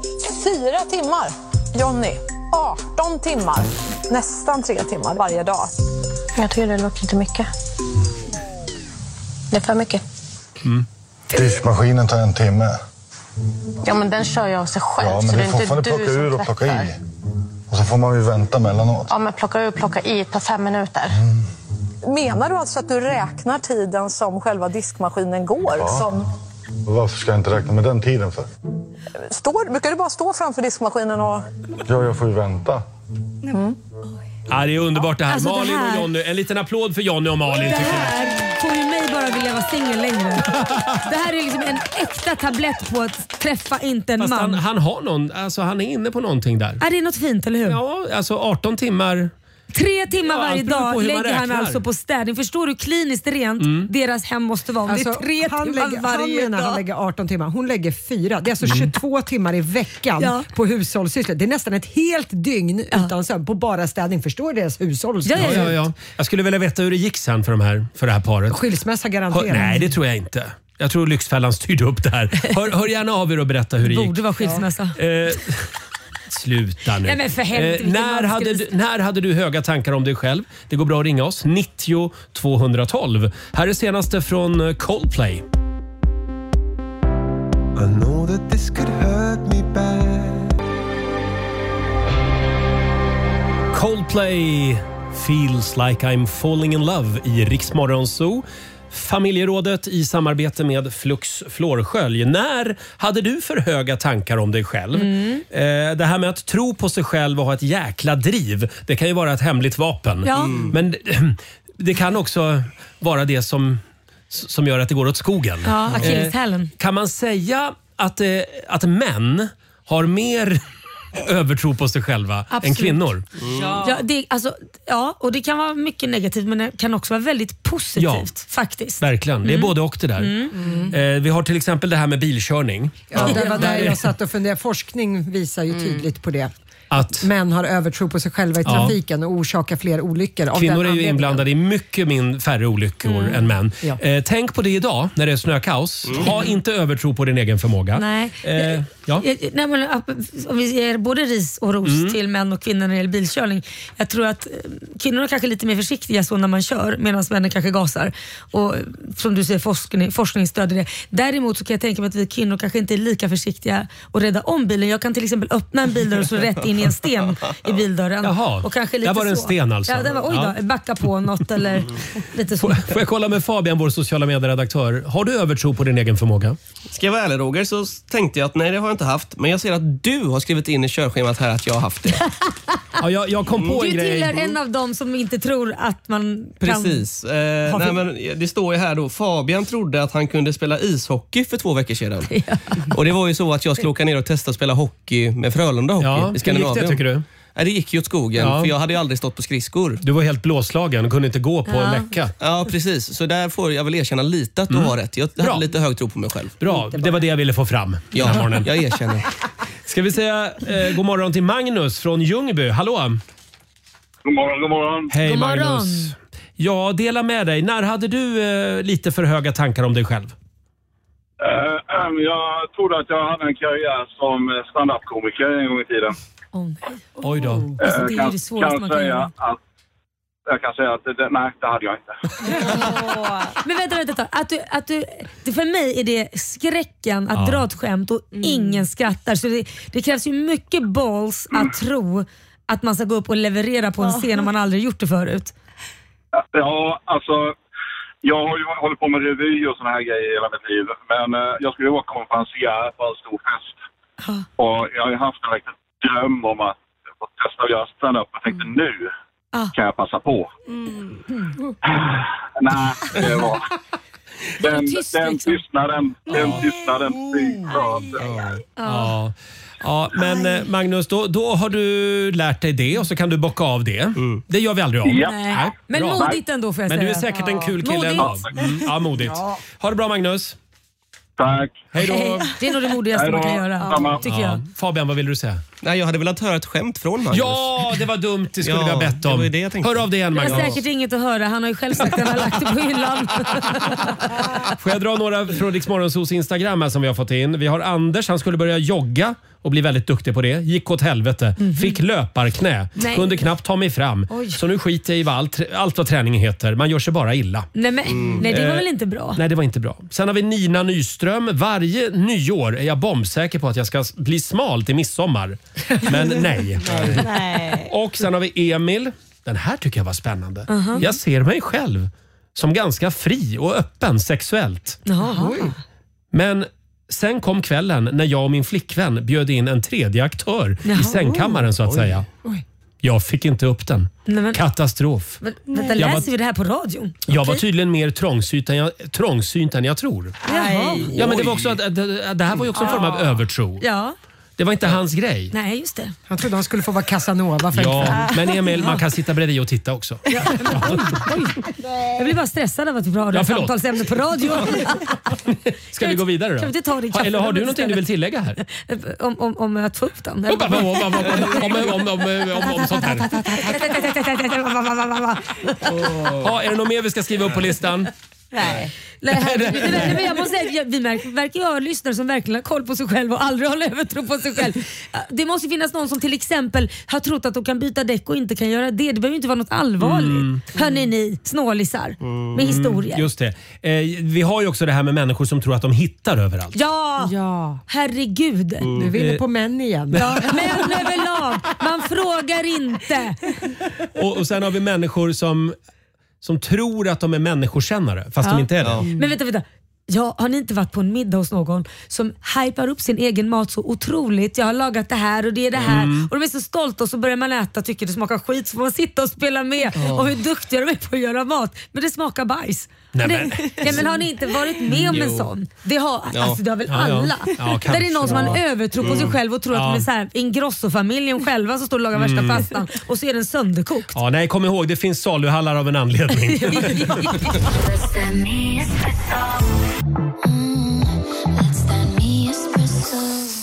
fyra timmar. Jonny, arton timmar. Nästan tre timmar varje dag. Jag tycker det låter lite mycket. Det är för mycket. Mm. Diskmaskinen tar en timme. Ja, men den kör jag av sig själv. Ja, så men det det är är inte fortfarande du plocka som ur och plocka tvättar. i. Och så får man ju vänta mellanåt. Ja, men plocka ur och plocka i på fem minuter. Menar du alltså att du räknar tiden som själva diskmaskinen går? Ja. Som Och varför ska jag inte räkna med den tiden för? står, brukar du bara stå framför diskmaskinen och... Ja, jag får ju vänta. Mm. Ja, det är underbart det här. Alltså, det Malin här- och Jonny. En liten applåd för Jonny och Malin Det tycker jag. här får ju mig bara vilja vara singel längre. Det här är liksom en äkta tablett på att träffa inte en Fast man. han, han har någon, alltså han är inne på någonting där. Är det något fint, eller hur? Ja, alltså arton timmar. Tre timmar Ja, varje allt beror på dag hur man lägger han räknar. alltså på städning. Förstår du hur kliniskt rent Mm. deras hem måste vara? Om Alltså, det är tre han, timmar lägger, han varje menar dag. han lägger arton timmar, hon lägger fyra. Det är alltså Mm. tjugotvå timmar i veckan Ja. på hushållssysslor. Det är nästan ett helt dygn utan sömn på bara städning. Förstår du deras hushåll? Ja, ja, ja. Jag skulle vilja veta hur det gick sen för, de här, för det här paret. Skilsmässa Hör, garanterat. nej, det tror jag inte. Jag tror Lyxfällan styrde upp det här. Hör, hör gärna av er och berätta hur det gick. Borde vara skilsmässa. Eh, sluta nu. Nej, men för helvete, vilken när, man hade skulle- du, när hade du höga tankar om dig själv? Det går bra att ringa oss. nittio tvåhundratolv. Här är senaste från Coldplay. I know that this could hurt me bad. Coldplay feels like I'm falling in love i Rix Morgon Zoo. Familjerådet i samarbete med Flux Flårskölj. När hade du för höga tankar om dig själv? Mm. Eh, det här med att tro på sig själv och ha ett jäkla driv, det kan ju vara ett hemligt vapen. Ja. Mm. Men det kan också vara det som, som gör att det går åt skogen. Ja, akilleshälen. kan man säga att, eh, att män har mer övertro på sig själva än Absolut. kvinnor? Ja, det, alltså, ja, och det kan vara mycket negativt men det kan också vara väldigt positivt Ja. faktiskt. Verkligen, det är Mm. både och det där. Mm. Eh, vi har till exempel det här med bilkörning. Ja, det var där Där- jag satt och funderade. Forskning visar ju tydligt på det. Att män har övertro på sig själva i Ja. trafiken och orsakar fler olyckor. av kvinnor den är ju anledningen. inblandade i mycket min färre olyckor Mm. än män. Ja. Eh, tänk på det idag när det är snökaos. Mm. Ha inte övertro på din egen förmåga. Nej. Eh, ja. Jag- Nej, men, om vi ger både ris och ros Mm. till män och kvinnor när det gäller bilkörning. Jag tror att eh, kvinnor är kanske lite mer försiktiga så när man kör medan männen kanske gasar. Och eh, som du säger, forskning, forskning stöder det. Däremot så kan jag tänka mig att vi kvinnor kanske inte är lika försiktiga och rädda om bilen. Jag kan till exempel öppna en bildörr och slå rätt in i en sten i bildörren. Jaha, och kanske lite där var det en så. sten alltså. Ja, där var, oj då, Ja. backa på något eller lite så. Får jag kolla med Fabian, vår sociala medieredaktör. Har du övertro på din egen förmåga? Ska jag vara ärlig Roger, så tänkte jag att nej, det har jag inte haft. Men jag ser att du har skrivit in i körschemat här att jag har haft det. Ja, jag, jag kom på Du en grej. tillhör en av dem som inte tror att man Precis. kan... Eh, Har nej, vi- men det står ju här då, Fabian trodde att han kunde spela ishockey för två veckor sedan. Och det var ju så att jag skulle åka ner och testa att spela hockey med Frölunda Hockey Ja, i hur gick Skandinavien. det, tycker du? Nej, det gick ju åt skogen, Ja. för jag hade ju aldrig stått på skridskor. Du var helt blåslagen och kunde inte gå på en Ja. vecka. Ja, precis. Så där får jag väl erkänna lite att du Mm. har rätt. Jag Bra. hade lite hög tro på mig själv. Bra, det var det jag ville få fram den Ja, här morgonen. jag erkänner. Ska vi säga eh, god morgon till Magnus från Ljungby. Hallå! God morgon, god morgon. Hej God morgon. Magnus. Ja, dela med dig. När hade du eh, lite för höga tankar om dig själv? Eh, ehm, jag trodde att jag hade en karriär som stand-up-komiker en gång i tiden. Oj då. Eh, Alltså, det är ju kan, det svåraste kan man kan säga göra. att, jag kan säga att det, nej, det hade jag inte. Men vänta, vänta, vänta. Att du, att du, det för mig är det skräcken att Ja. dra ett skämt och ingen skrattar. Så det, det krävs ju mycket balls att tro att man ska gå upp och leverera på en scen om man aldrig gjort det förut. Ja, alltså, jag har ju hållit på med revy och såna här grejer hela mitt liv. Men eh, jag skulle ju vara konferencier på en stor fest. Och jag har ju haft en riktig dröm om att få testa att göra stand-up. Jag tänkte nu kan jag passa på. Nej, det var... Den, tyst, den liksom? tystnaden, den tystnaden, fy fan. Ja. Ja, men eh, Magnus, då, då har du lärt dig det och så kan du bocka av det. Det gör vi aldrig om. Ja. Nej. Men bra. modigt ändå, får jag Men du är säga. säkert en kul kille Modigt. ändå. Mm, ja, modigt. Ha det bra Magnus. Tack. Hej då. Hej. Det är nog det modigaste man kan göra, tycker jag. Fabian, vad vill du säga? Nej, jag hade velat höra ett skämt från Magnus. Ja, det var dumt. Det skulle Ja, vi ha bett det om. var ju det jag tänkte. Hör av dig igen, Det var Magnus. säkert inget att höra. Han har ju själv sagt att han har lagt det på hyllan. Får jag dra några från Rix Morgonzos Instagram här som vi har fått in. Vi har Anders, han skulle börja jogga och bli väldigt duktig på det. Gick åt helvete. Fick löparknä. Nej. Kunde knappt ta mig fram. Oj. Så nu skiter jag i vad allt, allt vad träning heter. Man gör sig bara illa. Nej, men, nej, det var Eh, väl inte bra? Nej, det var inte bra. Sen har vi Nina Nyström. Varje nyår är jag bombsäker på att jag ska bli smal till midsommar. Men nej. Nej. Och sen har vi Emil. Den här tycker jag var spännande. Mhm. Jag ser mig själv som ganska fri och öppen sexuellt. Jaha. Men sen kom kvällen när jag och min flickvän bjöd in en tredje aktör Jaha. i sängkammaren så att Oj. säga. Oj. Jag fick inte upp den. Nej, men- Katastrof. Men, vänta, Jag läser var- vi det här på radion? Jag var Okej. tydligen mer trångsynt än jag, trångsynt än jag tror. Jaha. Ja, men det, var också, att- det, det här var ju också en form av övertro. Ja. Det var inte hans grej. Nej, just det. Han trodde han skulle få vara Casanova för en Ja, kväll. men Emil, man kan sitta bredvid och titta också. Jag blir bara stressad av att vi har det Ja, här förlåt. samtalsämnet på radio. Ska vi gå vidare då? Kan vi inte ta det i Ha- Eller har du kafferummet någonting du vill tillägga här? Om, om, om att få upp den? Om, om, om, om, om, om, om sånt här. Ja, är det något mer vi ska skriva upp på listan? Nej. Nej, det, det, det, men jag måste säga, jag- vi märker, verkar ju ha lyssnare som verkligen har koll på sig själv och aldrig har en övertro på sig själv. Det måste finnas någon som till exempel har trott att de kan byta däck och inte kan göra det. Det behöver ju inte vara något allvarligt. Mm. Hörrni ni, snålisar med historier. Just det. Eh, vi har ju också det här med människor som tror att de hittar överallt. Ja, ja. herregud. Mm. Nu är vi inne Eh. på män igen. Ja, män överlag. Man frågar inte. Och, och sen har vi människor som, som tror att de är människokännare fast Ja. de inte är det. Men vänta, vänta. Ja, har ni inte varit på en middag hos någon som hypar upp sin egen mat så otroligt? Jag har lagat det här och det är det här. Mm. Och de är så stolta och så börjar man äta, tycker det smakar skit, så får man sitta och spela med Ja. och hur duktiga de är på att göra mat. Men det smakar bajs. Nej, det, men- ja, men har ni inte varit med om en Jo. sån? Det har, Ja. alltså, det har väl Ja, ja. alla? Ja, Där kanske. är någon som har en Ja. övertro på sig Mm. själv och tror att Ja. de är så här Ingrosso-familjen själva som står och lagar värsta Mm. pastan och så är den sönderkokt. Ja, nej, kom ihåg, det finns saluhallar av en anledning.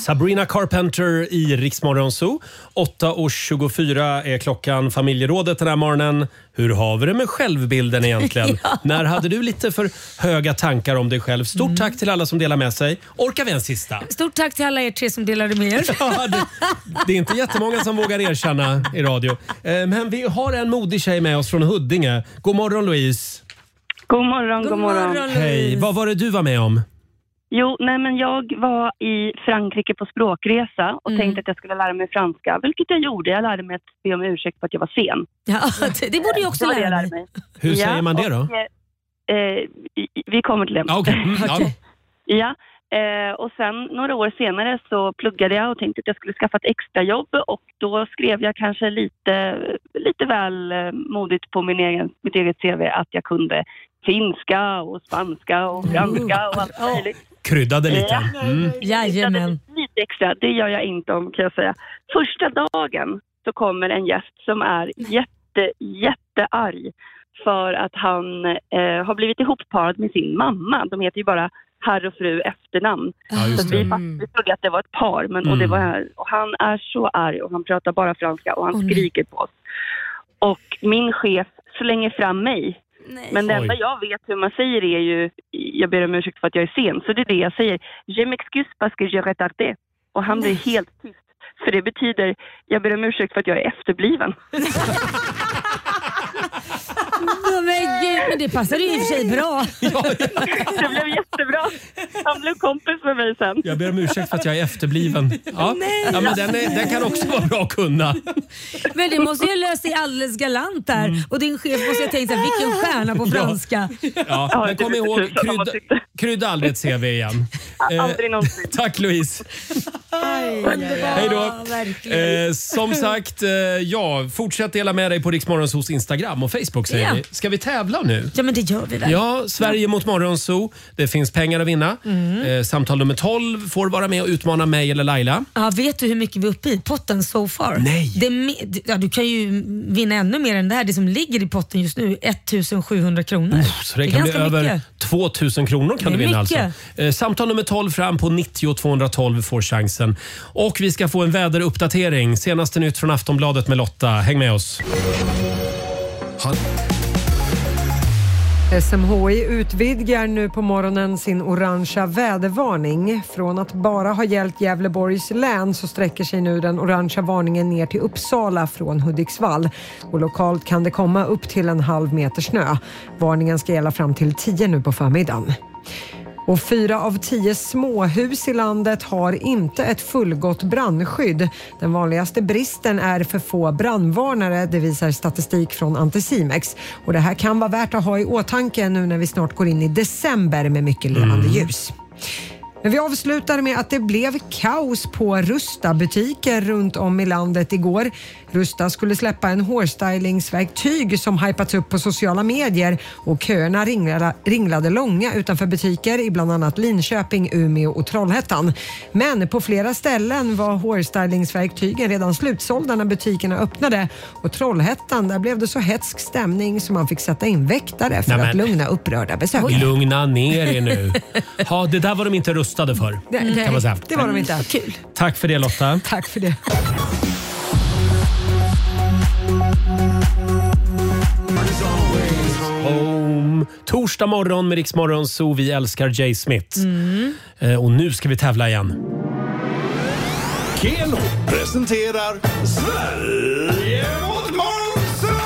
Sabrina Carpenter i Rix Morgon Zoo. åtta och tjugofyra är klockan. Familjerådet den här morgonen. Hur har vi det med självbilden egentligen? Ja. När hade du lite för höga tankar om dig själv? Stort mm. tack till alla som delar med sig. Orkar vi en sista? Stort tack till alla er tre som delade med er. Ja, det, det är inte jättemånga som vågar erkänna i radio. Eh, men vi har en modig tjej med oss från Huddinge. God morgon Louise. God morgon, god, god morgon. morgon Hej, vad var det du var med om? Jo, nej men jag var i Frankrike på språkresa och mm. tänkte att jag skulle lära mig franska, vilket jag gjorde. Jag lärde mig att be om ursäkt för att jag var sen. Ja, det borde jag också lära mig. mig. Hur säger ja, man det då? Och, eh, vi kommer till det. Ah, okay. Mm, okay. Ja, eh, och sen några år senare så pluggade jag och tänkte att jag skulle skaffa ett extrajobb, och då skrev jag kanske lite, lite väl eh, modigt på min egen, mitt eget C V att jag kunde finska och spanska och franska och allt möjligt. Kryddade lite. Mm. Jajamän. Lite extra, det gör jag inte om, kan jag säga. Första dagen så kommer en gäst som är jätte, jättearg för att han eh, har blivit ihopparad med sin mamma. De heter ju bara herr och fru efternamn. Ja, så vi faktiskt trodde att det var ett par, men, mm. och, det var, och han är så arg och han pratar bara franska och han mm. skriker på oss. Och min chef slänger fram mig. Nej. Men det enda jag vet hur man säger är ju, jag ber om ursäkt för att jag är sen, så det är det jag säger. Je m'excuse parce que je retardé. Och han blir helt tyst, för det betyder jag ber om ursäkt för att jag är efterbliven. Men gud, men det passade ju i och för sig bra. Det blev jättebra. Han blev kompis med mig sen. Jag ber om ursäkt för att jag är efterbliven. Ja, ja men den, är, den kan också vara bra att kunna. Men det måste ju lösa sig alldeles galant där. Mm. Och din chef måste ha tänkt så här, vilken stjärna på franska. Ja, ja men kom ihåg, krydda, krydda aldrig ett C V igen. Aldrig någonsin. Eh, tack Louise. Hej då. Eh, som sagt, eh, ja, fortsätt dela med dig på Rix Morgonzoos Instagram och Facebook säger ja. vi. Ska vi tävla nu? Ja, men det gör vi väl. Ja, Sverige ja. mot Morgonzoo. Det finns pengar att vinna. Mm. Eh, samtal nummer tolv får vara med och utmana mig eller Laila. Ja, vet du hur mycket vi är uppe i potten so far? Nej. Det, ja, du kan ju vinna ännu mer än det här. Det som ligger i potten just nu är ettusensjuhundra kronor. Oh, så det, det kan bli över mycket. tvåtusen kronor kan du vinna mycket. alltså. Eh, samtal nummer tolv fram på nittio tvåhundratolv får chansen. Och vi ska få en väderuppdatering. Senaste nytt från Aftonbladet med Lotta. Häng med oss. Han... S M H I utvidgar nu på morgonen sin orangea vädervarning. Från att bara ha gällt Gävleborgs län så sträcker sig nu den orangea varningen ner till Uppsala från Hudiksvall. Och lokalt kan det komma upp till en halv meter snö. Varningen ska gälla fram till tio nu på förmiddagen. Och fyra av tio småhus i landet har inte ett fullgott brandskydd. Den vanligaste bristen är för få brandvarnare, det visar statistik från Anticimex. Och det här kan vara värt att ha i åtanke nu när vi snart går in i december med mycket levande ljus. Men vi avslutar med att det blev kaos på Rusta-butiker runt om i landet igår. Rusta skulle släppa en hårstylingsverktyg som hypats upp på sociala medier och köerna ringlade, ringlade långa utanför butiker i bland annat Linköping, Umeå och Trollhättan. Men på flera ställen var hårstylingsverktygen redan slutsålda när butikerna öppnade, och Trollhättan, där blev det så hetsk stämning som man fick sätta in väktare för Nej, att lugna upprörda besökare. Lugna ner er nu. Ja, det där var de inte rustade för. Nej, kan man säga. Det var de inte. Kul. Tack för det Lotta. Tack för det. Home. Torsdag morgon med Rix Morgonzoo. Vi älskar Jay Smith. Mm. Eh, och nu ska vi tävla igen. Keno presenterar Sverige mot Morgonzoo!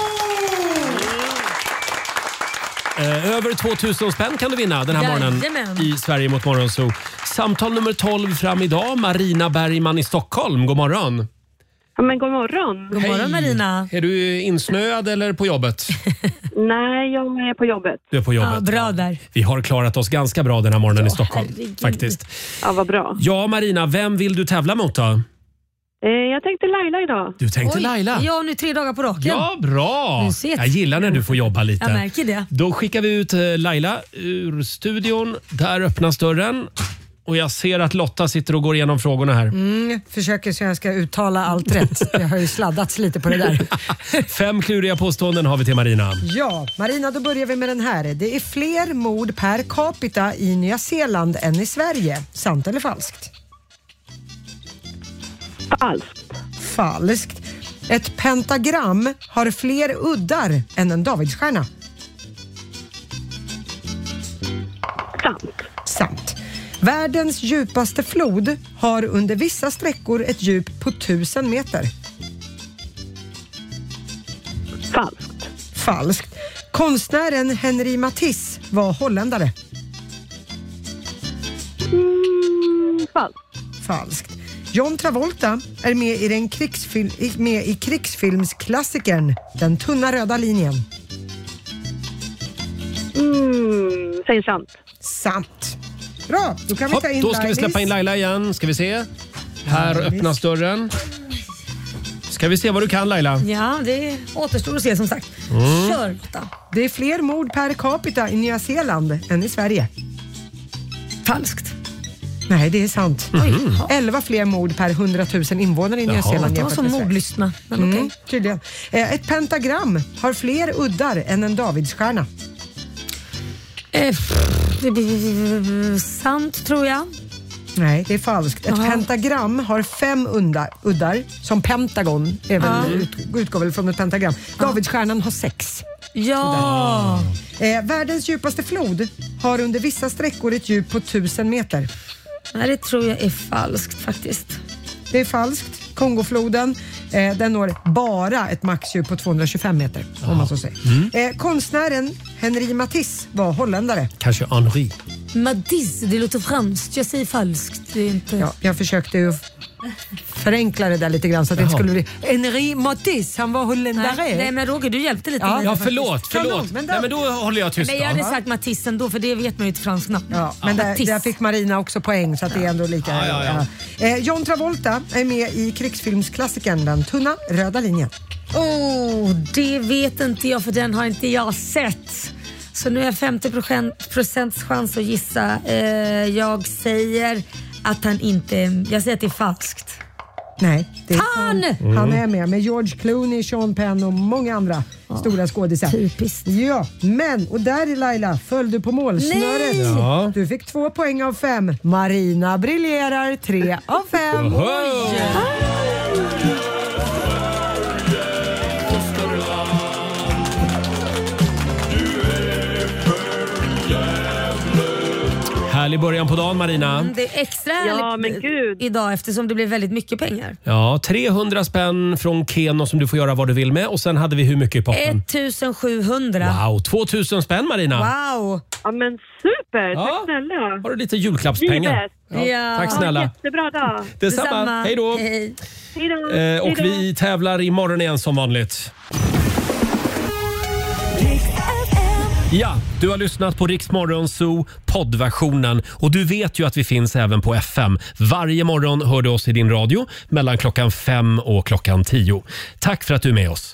Eh, över tvåtusen spänn kan du vinna den här Jajamän. morgonen i Sverige mot Morgonzoo. Samtal nummer tolv fram idag. Marina Bergman i Stockholm. God morgon. Ja, men god morgon. God morgon Marina. Är du insnöad eller på jobbet? Nej, jag är på jobbet. Du är på jobbet. Ja, bra där. Vi har klarat oss ganska bra den här morgonen i Stockholm. Herregud. Faktiskt. Ja, vad bra. Ja, Marina, vem vill du tävla mot då? Eh, jag tänkte Laila idag. Du tänkte Oj, Laila? Ja, nu tre dagar på raken. Ja, bra! Mysigt. Jag gillar när du får jobba lite. Jag märker det. Då skickar vi ut eh, Laila ur studion. Där öppnas dörren. Och jag ser att Lotta sitter och går igenom frågorna här. Mm, försöker så jag ska uttala allt rätt. Jag har ju sladdats lite på det där. Fem kluriga påståenden har vi till Marina. Ja, Marina, då börjar vi med den här. Det är fler mord per capita i Nya Zeeland än i Sverige. Sant eller falskt? Falskt. Falskt. Ett pentagram har fler uddar än en davidsstjärna. Sant. Sant. Världens djupaste flod har under vissa sträckor ett djup på tusen meter. Falskt. Falskt. Konstnären Henri Matisse var holländare. Mm, falskt. Falskt. John Travolta är med i, den krigsfil- med i krigsfilmsklassikern Den tunna röda linjen. Mm, säg sant. Sant. Bra, då kan vi Hopp, ta in då ska vi Lailis. släppa in Laila igen. Ska vi se. Här öppnas dörren. Ska vi se vad du kan, Laila? Ja, det återstår att se som sagt. Mm. Kör Lotta. Det är fler mord per capita i Nya Zeeland än i Sverige. Falskt. Nej, det är sant. Mm. elva fler mord per hundratusen invånare i Nya Jaha, Zeeland det var jämfört som med Sverige. mordlyssna. Men Mm, okej. tydligen. Eh, Ett pentagram har fler uddar än en davidsstjärna. Eh, pff, det blir sant tror jag. Nej, det är falskt. Ett Jaha. pentagram har fem unda, uddar. Som pentagon är väl, Ja. ut, utgår väl från ett pentagram. Davidsstjärnan har sex. Ja. Eh, världens djupaste flod har under vissa sträckor ett djup på tusen meter. Nej, det tror jag är falskt faktiskt. Det är falskt. Kongofloden, eh, den når bara ett maxdjup på tvåhundratjugofem meter. Om man så säger. Mm. Eh, konstnären Henri Matisse var holländare. Kanske Henri. Matisse, det låter franskt. Jag säger falskt. Det är inte... Ja, jag försökte ju förenkla det där lite grann så att det inte Jaha. skulle bli Henri Matisse, han var holländare. Nej, nej, men Roger, du hjälpte lite. Ja, mig Ja, faktiskt. förlåt, förlåt. Kanon, men då- Nej, men då håller jag tyst Men då. jag hade sagt Matisse ändå, för det vet man ju ett franskt namn. Ja, men där, Matisse. där fick Marina också poäng så att det är ändå lika. Ja, ja, ja. Eh, John Travolta är med i krigsfilmsklassikern Den tunna röda linjen. Oh, det vet inte jag för den har inte jag sett. Så nu är jag femtio procent chans att gissa. Eh, jag säger att han inte... Jag säger att det är falskt. Nej, det är Han! sant. Mm. Han är med med George Clooney, Sean Penn och många andra stora skådisar. Typiskt. Ja, men och där Laila föll du på målsnöret. Nej! Ja. Du fick två poäng av fem. Marina briljerar tre av fem. Oho! Härlig början på dagen, Marina. Mm, det är extra Ja, härligt men gud. idag eftersom det blir väldigt mycket pengar. Ja, trehundra spänn från Keno som du får göra vad du vill med. Och sen hade vi hur mycket i potten? ettusensjuhundra. Wow, tvåtusen spänn Marina. Wow. Ja, men super. Ja. Tack snälla. Har du lite julklappspengar? Givet. Ja. Tack snälla. Jättebra dag. Detsamma. Hej då. Hej. Hej då. Eh, Hej och då. vi tävlar imorgon igen som vanligt. Ja, du har lyssnat på Rix Morgon Zoo poddversionen och du vet ju att vi finns även på F M. Varje morgon hör du oss i din radio mellan klockan fem och klockan tio. Tack för att du är med oss.